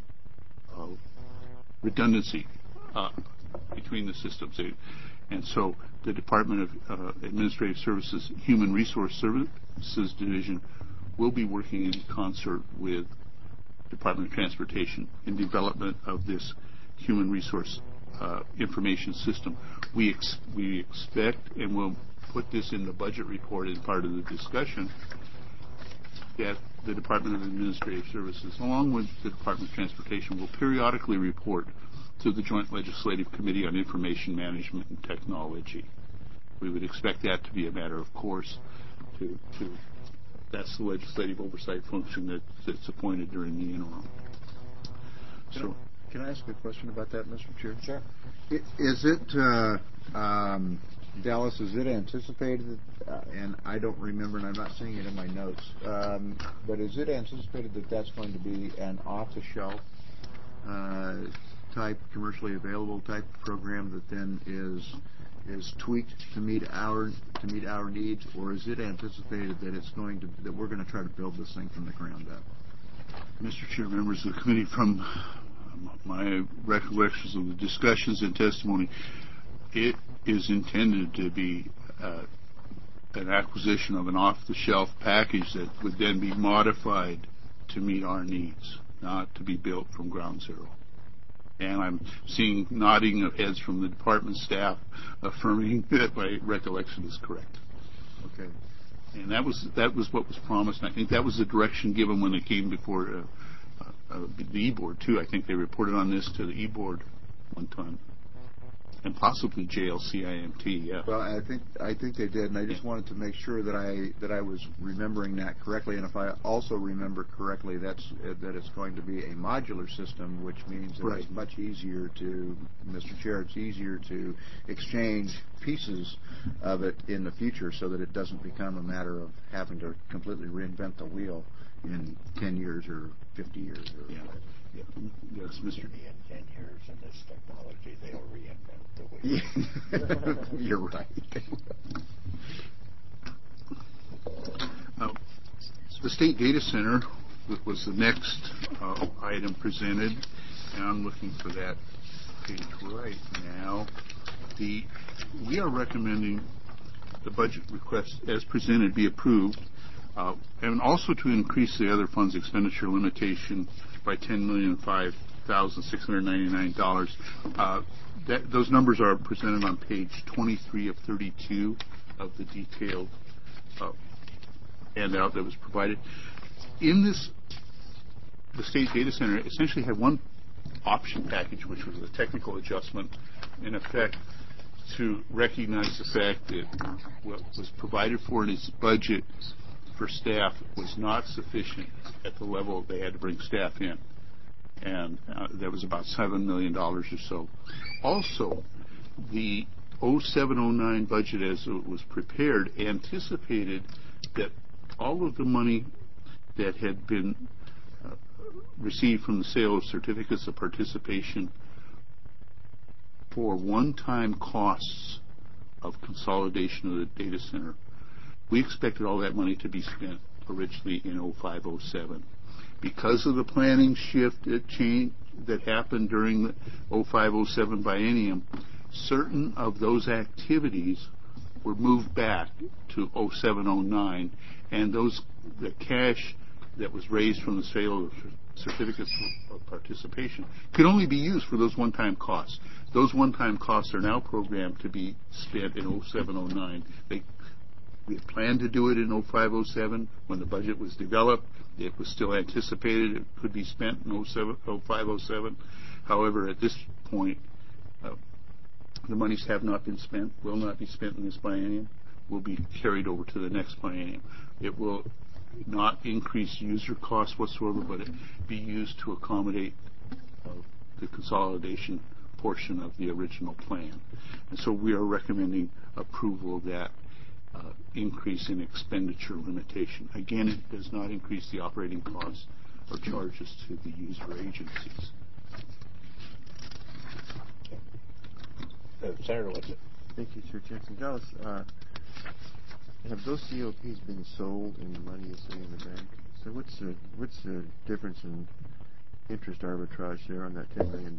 redundancy between the systems. And so the Department of Administrative Services Human Resource Services Division will be working in concert with Department of Transportation in development of this human resource information system. We expect, and we'll put this in the budget report as part of the discussion, that the Department of Administrative Services, along with the Department of Transportation, will periodically report to the Joint Legislative Committee on Information Management and Technology. We would expect that to be a matter of course. That's the legislative oversight function that's appointed during the interim. So, can I ask a question about that, Mr. Chair? Sure. Is it, Dallas, is it anticipated, and I don't remember, and I'm not seeing it in my notes, but is it anticipated that that's going to be an off-the-shelf type, commercially available type program that then is tweaked to meet our needs, or is it anticipated that that we're going to try to build this thing from the ground up? Mr. Chair, members of the committee, from my recollections of the discussions and testimony, it is intended to be an acquisition of an off-the-shelf package that would then be modified to meet our needs, not to be built from ground zero. And I'm seeing nodding of heads from the department staff affirming that my recollection is correct. Okay. And that was what was promised. And I think that was the direction given when they came before the E-Board, too. I think they reported on this to the E-Board one time. And possibly JLCIMT, yeah. Well, I think they did, and I just wanted to make sure that I was remembering that correctly. And if I also remember correctly, that it's going to be a modular system, which means that it's much easier to, Mr. Chair, it's easier to exchange pieces of it in the future, so that it doesn't become a matter of having to completely reinvent the wheel in 10 years or 50 years. Or Yeah. Yes, Mr. In 10 years in this technology, they'll reinvent the wheel. You're right. The State Data Center was the next item presented, and I'm looking for that page right now. We are recommending the budget request as presented be approved, and also to increase the other funds expenditure limitation by $10,005,699. Those numbers are presented on page 23 of 32 of the detailed handout that was provided. In this, the State Data Center essentially had one option package, which was a technical adjustment, in effect, to recognize the fact that what was provided for in its budget for staff was not sufficient at the level they had to bring staff in. And there was about $7 million or so. Also, the 07-09 budget as it was prepared anticipated that all of the money that had been received from the sale of certificates of participation for one-time costs of consolidation of the data center, we expected all that money to be spent originally in 05-07. Because of the planning shift that happened during the 05-07 biennium, certain of those activities were moved back to 07-09, and the cash that was raised from the sale of certificates of participation could only be used for those one-time costs. Those one-time costs are now programmed to be spent in 07-09. We had planned to do it in 05-07 when the budget was developed. It was still anticipated it could be spent in 05-07. However, at this point, the monies have not been spent, will not be spent in this biennium, will be carried over to the next biennium. It will not increase user costs whatsoever, but it be used to accommodate the consolidation portion of the original plan. And so we are recommending approval of that increase in expenditure limitation. Again, it does not increase the operating costs or charges to the user agencies. Senator Woodson. Thank you, Chair Jensen. Dallas, have those COPs been sold and the money is sitting in the bank? So what's the difference in interest arbitrage there on that $10 million?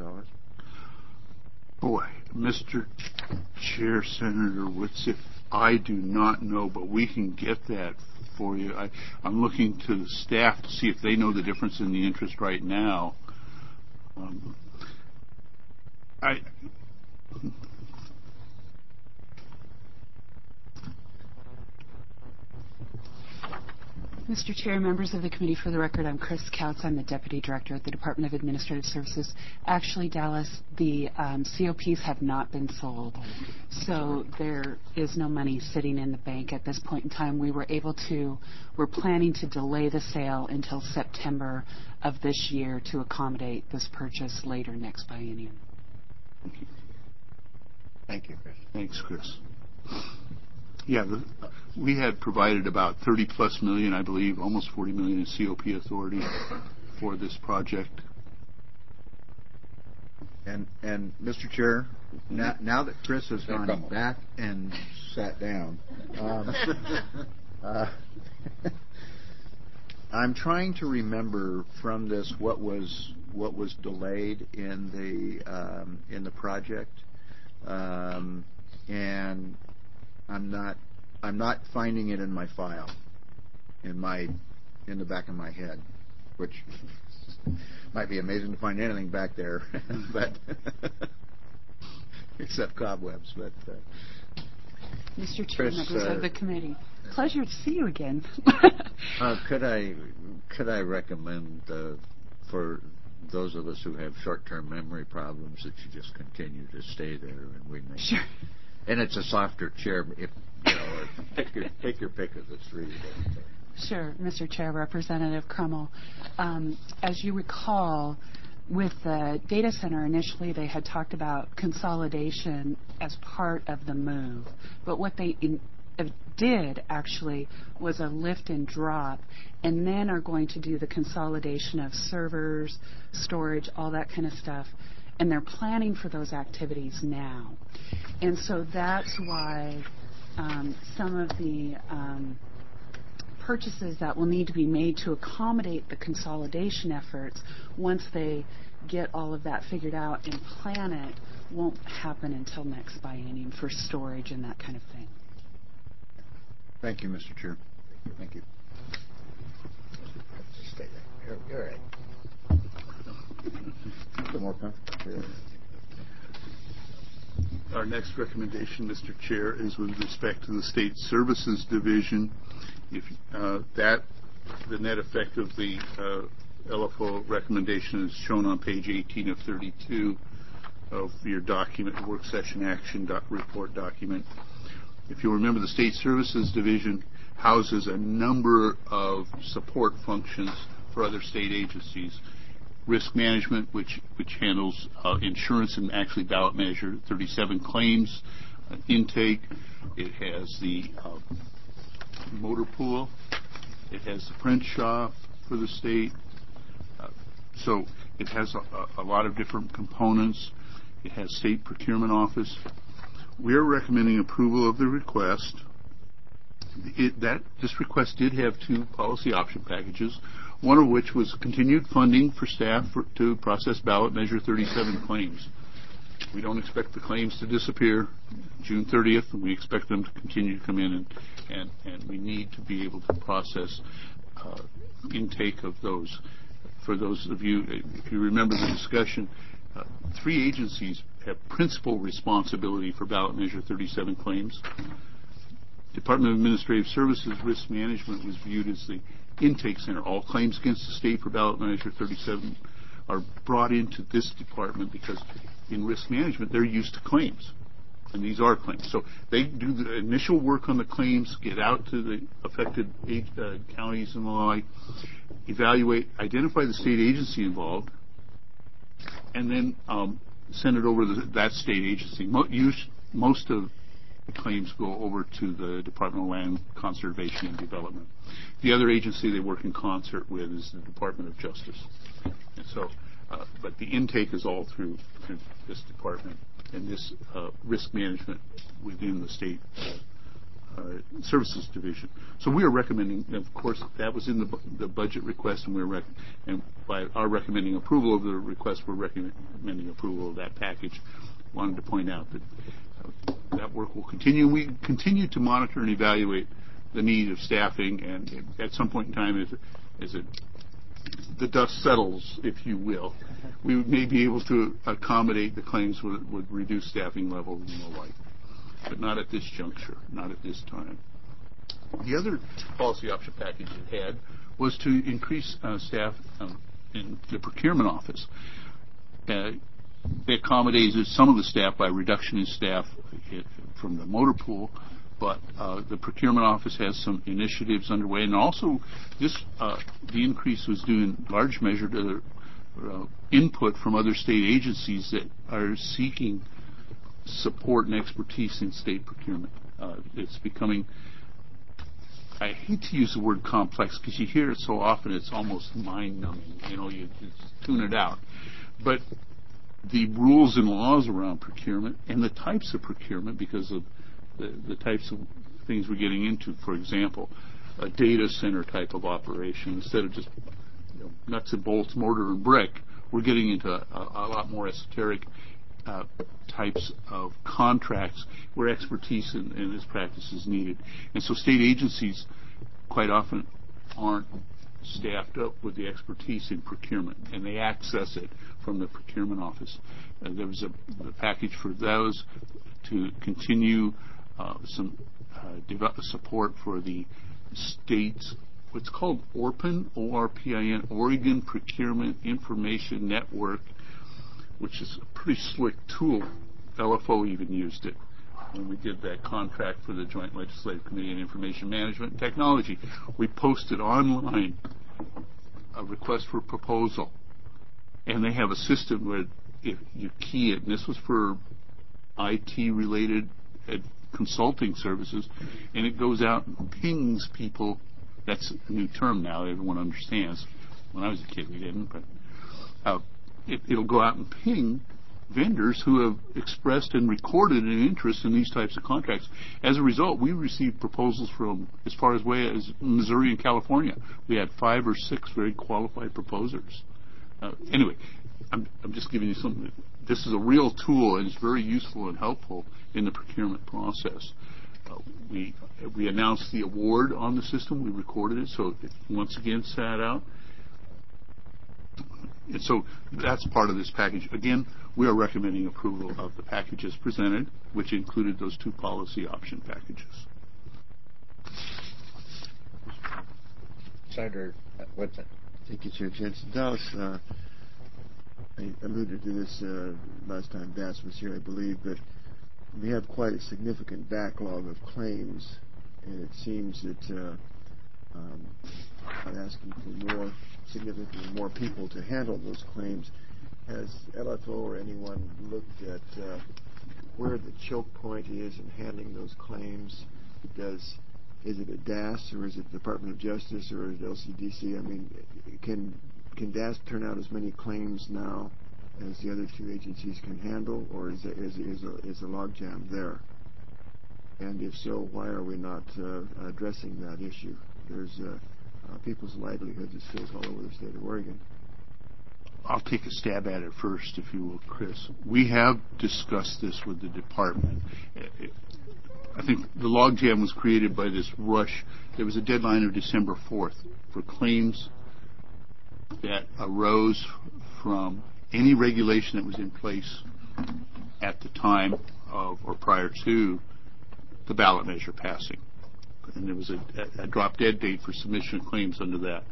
Boy, Mr. Chair, Senator Woods, if I do not know, but we can get that for you. I'm looking to the staff to see if they know the difference in the interest right now. Mr. Chair, members of the committee, for the record, I'm Chris Kautz. I'm the Deputy Director at the Department of Administrative Services. Actually, Dallas, the COPs have not been sold, so there is no money sitting in the bank at this point in time. We're planning to delay the sale until September of this year to accommodate this purchase later next biennium. Thank you, Chris. Thanks, Chris. Yeah, we had provided about 30-plus million, I believe, almost 40 million in COP authority for this project. And Mr. Chair, now that Chris has gone back and sat down, I'm trying to remember from this what was delayed in the project, and I'm not finding it in my file, in the back of my head, which might be amazing to find anything back there, but except cobwebs. But Mr. Chair, members of the committee, pleasure to see you again. Could I recommend for those of us who have short-term memory problems that you just continue to stay there, and we may. Sure. And it's a softer chair. If take your pick of the three. Sure, Mr. Chair, Representative Crummell. As you recall, with the data center, initially they had talked about consolidation as part of the move. But what they did actually was a lift and drop, and then are going to do the consolidation of servers, storage, all that kind of stuff. And they're planning for those activities now. And so that's why some of the purchases that will need to be made to accommodate the consolidation efforts once they get all of that figured out and plan it won't happen until next biennium for storage and that kind of thing. Thank you, Mr. Chair. Thank you. Stay there. You're right. A little more comfortable. Our next recommendation, Mr. Chair, is with respect to the State Services Division. If the net effect of the LFO recommendation is shown on page 18 of 32 of your document, work session action report document. If you remember, the State Services Division houses a number of support functions for other state agencies. Risk management, which handles insurance and actually ballot measure 37 claims, intake. It has the motor pool. It has the print shop for the state. So it has a lot of different components. It has state procurement office. We are recommending approval of the request. This request did have two policy option packages, one of which was continued funding for staff to process ballot measure 37 claims. We don't expect the claims to disappear June 30th, and we expect them to continue to come in, and we need to be able to process intake of those. For those of you, if you remember the discussion, 3 agencies have principal responsibility for ballot measure 37 claims. Department of Administrative Services Risk Management was viewed as the intake center. All claims against the state for ballot measure 37 are brought into this department because in risk management they're used to claims, and these are claims. So they do the initial work on the claims, get out to the affected counties and the like, evaluate, identify the state agency involved, and then send it over to that state agency. Most of the claims go over to the Department of Land Conservation and Development. The other agency they work in concert with is the Department of Justice. And so, but the intake is all through this department and this risk management within the State Services Division. So we are recommending, of course, that was in the budget request, and by our recommending approval of the request, we're recommending approval of that package. Wanted to point out that that work will continue. We continue to monitor and evaluate the need of staffing, and at some point in time, as the dust settles, if you will, we may be able to accommodate the claims with reduced staffing levels and the like. But not at this juncture, not at this time. The other policy option package it had was to increase staff in the procurement office. They accommodated some of the staff by reduction in staff from the motor pool, but the procurement office has some initiatives underway, and also the increase was due in large measure to input from other state agencies that are seeking support and expertise in state procurement. It's becoming, I hate to use the word complex because you hear it so often it's almost mind-numbing. You just tune it out. But the rules and laws around procurement and the types of procurement, because of the types of things we're getting into, for example, a data center type of operation, instead of just nuts and bolts, mortar and brick, we're getting into a lot more esoteric types of contracts where expertise in this practice is needed. And so state agencies quite often aren't staffed up with the expertise in procurement, and they access it from the procurement office. There was a package for those to continue some support for the state's what's called ORPIN, O-R-P-I-N, Oregon Procurement Information Network, which is a pretty slick tool. LFO even used it when we did that contract for the Joint Legislative Committee on Information Management and Technology. We posted online a request for proposal, and they have a system where if you key it, and this was for IT-related consulting services, and it goes out and pings people. That's a new term now, everyone understands. When I was a kid, we didn't, but it'll go out and ping vendors who have expressed and recorded an interest in these types of contracts. As a result, we received proposals from as far away as Missouri and California. We had 5 or 6 very qualified proposers. Anyway, I'm just giving you something. This is a real tool, and it's very useful and helpful in the procurement process. We announced the award on the system. We recorded it, so it once again sat out. And so that's part of this package. Again, we are recommending approval of the package as presented, which included those 2 policy option packages. Senator, what's that? Thank you, Chair Jensen. Dallas, I alluded to this last time DAS was here, I believe, but we have quite a significant backlog of claims, and it seems that I'm asking for significantly more people to handle those claims. Has LFO or anyone looked at where the choke point is in handling those claims? Is it at DAS, or is it the Department of Justice, or is it LCDC? I mean, can DAS turn out as many claims now as the other 2 agencies can handle, or is a logjam there? And if so, why are we not addressing that issue? There's people's livelihoods at stake all over the state of Oregon. I'll take a stab at it first, if you will, Chris. We have discussed this with the department. I think the logjam was created by this rush. There was a deadline of December 4th for claims that arose from any regulation that was in place at the time of or prior to the ballot measure passing. And there was a drop-dead date for submission of claims under that.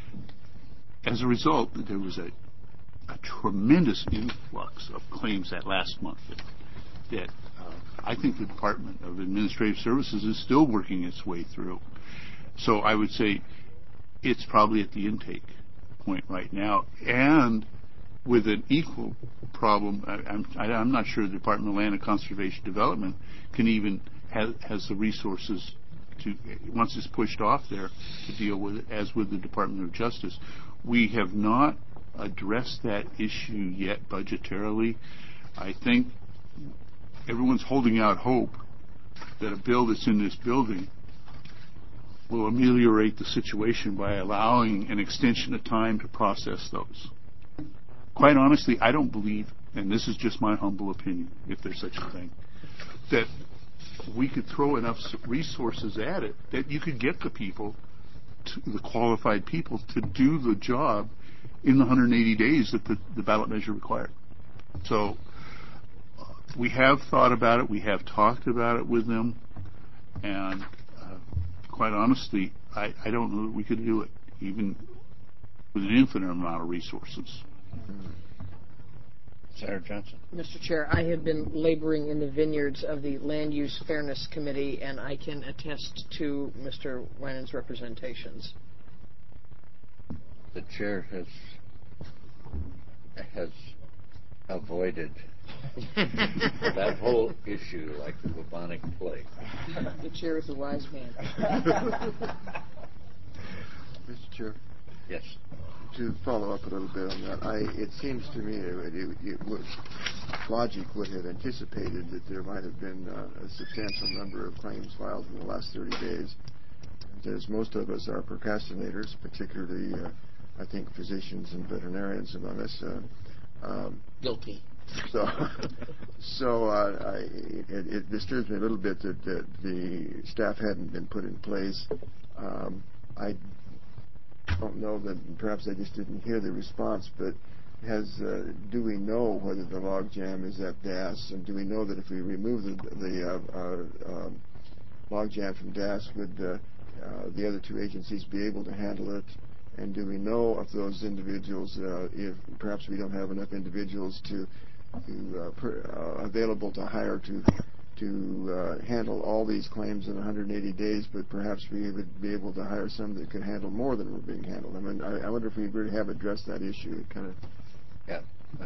As a result, there was a tremendous influx of claims that last month that I think the Department of Administrative Services is still working its way through. So I would say it's probably at the intake point right now. And with an equal problem, I'm not sure the Department of Land and Conservation Development can even has the resources to, once it's pushed off there, to deal with it, as with the Department of Justice. We have not addressed that issue yet budgetarily. I think everyone's holding out hope that a bill that's in this building will ameliorate the situation by allowing an extension of time to process those. Quite honestly, I don't believe, and this is just my humble opinion, if there's such a thing, that we could throw enough resources at it that you could get the people, the qualified people, to do the job in the 180 days that the ballot measure required. So we have thought about it. We have talked about it with them. And quite honestly, I don't know that we could do it, even with an infinite amount of resources. Senator Johnson. Mr. Chair, I have been laboring in the vineyards of the Land Use Fairness Committee, and I can attest to Mr. Winan's representations. The chair has avoided that whole issue like the bubonic plague. The chair is a wise man. Mr. Chair? Yes. To follow up a little bit on that, it seems to me logic would have anticipated that there might have been a substantial number of claims filed in the last 30 days. As most of us are procrastinators, particularly, I think, physicians and veterinarians among us. Guilty. It disturbs me a little bit that the staff hadn't been put in place. I don't know that perhaps I just didn't hear the response, but do we know whether the logjam is at DAS, and do we know that if we remove the logjam from DAS, would the other 2 agencies be able to handle it? And do we know if those individuals, if perhaps we don't have enough individuals available to hire to handle all these claims in 180 days, but perhaps we would be able to hire some that could handle more than were being handled? I mean, I wonder if we really have addressed that issue. It kind of. Yeah.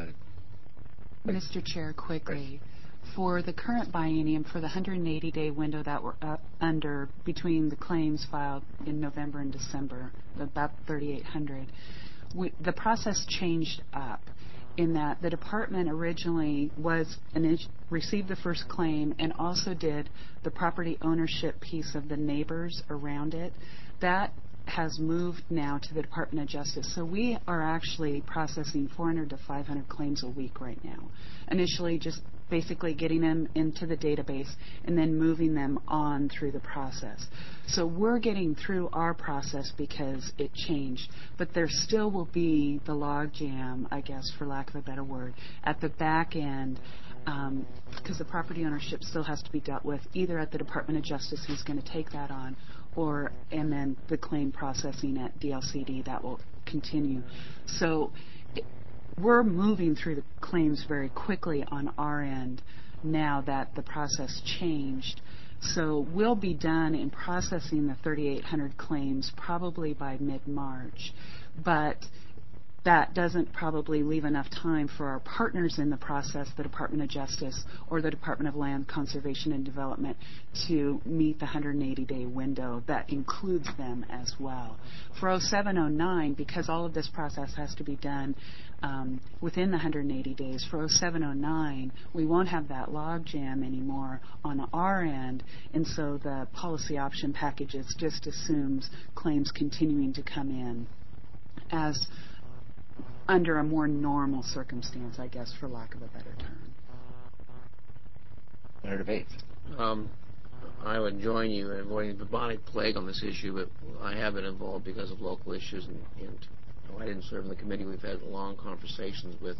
Mr. Chair, quickly. For the current biennium, for the 180-day window that we're under between the claims filed in November and December, about 3,800, the process changed up. in that the department originally received the first claim and also did the property ownership piece of the neighbors around it. That has moved now to the Department of Justice. So we are actually processing 400 to 500 claims a week right now. Initially, just basically getting them into the database and then moving them on through the process. So we're getting through our process because it changed, but there still will be the log jam, I guess, for lack of a better word, at the back end, because the property ownership still has to be dealt with either at the Department of Justice, who's going to take that on, and then the claim processing at DLCD that will continue. So we're moving through the claims very quickly on our end now that the process changed. So we'll be done in processing the 3,800 claims probably by mid-March. But that doesn't probably leave enough time for our partners in the process, the Department of Justice or the Department of Land Conservation and Development, to meet the 180-day window. That includes them as well. For 0709, because all of this process has to be done within the 180 days, for 0709, we won't have that log jam anymore on our end, and so the policy option packages just assumes claims continuing to come in as under a more normal circumstance, I guess, for lack of a better term. Senator Bates. I would join you in avoiding the bubonic plague on this issue, but I have been involved because of local issues, and I didn't serve in the committee. We've had long conversations with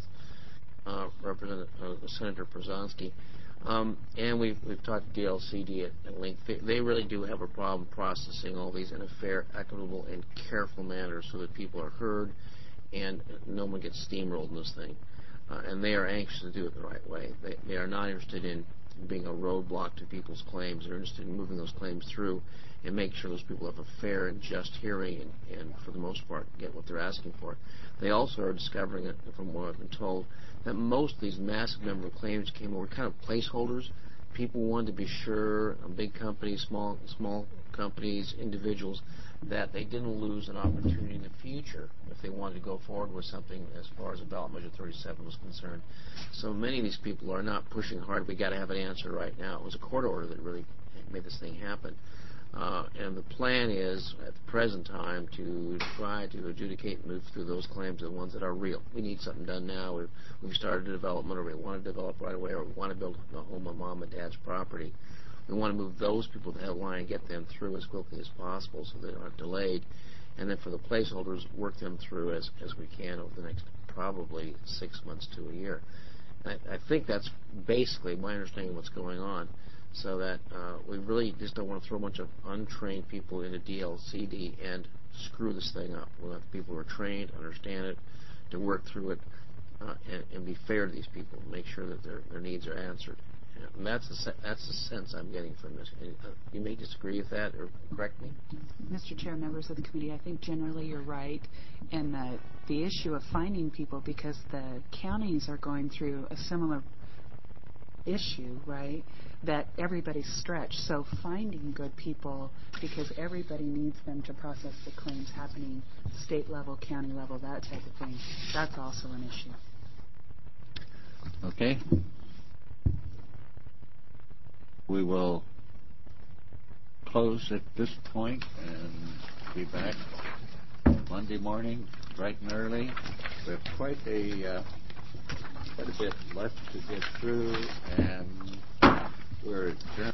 Senator Przanski, and we've talked to DLCD at length. They really do have a problem processing all these in a fair, equitable, and careful manner so that people are heard and no one gets steamrolled in this thing. And they are anxious to do it the right way. They are not interested in being a roadblock to people's claims. They're interested in moving those claims through and make sure those people have a fair and just hearing and for the most part, get what they're asking for. They also are discovering, from what I've been told, that most of these massive number of claims came over kind of placeholders. People wanted to be sure, big companies, small companies, individuals, that they didn't lose an opportunity in the future if they wanted to go forward with something as far as ballot measure 37 was concerned. So many of these people are not pushing hard. We got to have an answer right now. It was a court order that really made this thing happen. And the plan is, at the present time, to try to adjudicate and move through those claims, the ones that are real. We need something done now. We've started a development, or we want to develop right away, or we want to build a home on mom and dad's property. We want to move those people to the headline and get them through as quickly as possible so they aren't delayed. And then for the placeholders, work them through as we can over the next probably 6 months to a year. I think that's basically my understanding of what's going on. So that we really just don't want to throw a bunch of untrained people into DLCD and screw this thing up. We want the people who are trained, understand it, to work through it, and be fair to these people, make sure that their needs are answered. And that's the sense I'm getting from this. And, you may disagree with that or correct me. Mr. Chair, members of the committee, I think generally you're right in the issue of finding people, because the counties are going through a similar issue, right, that everybody's stretched. So finding good people, because everybody needs them to process the claims happening state level, county level, that type of thing, that's also an issue. Okay. We will close at this point and be back Monday morning bright and early. We have quite a bit left to get through, and we're adjourned.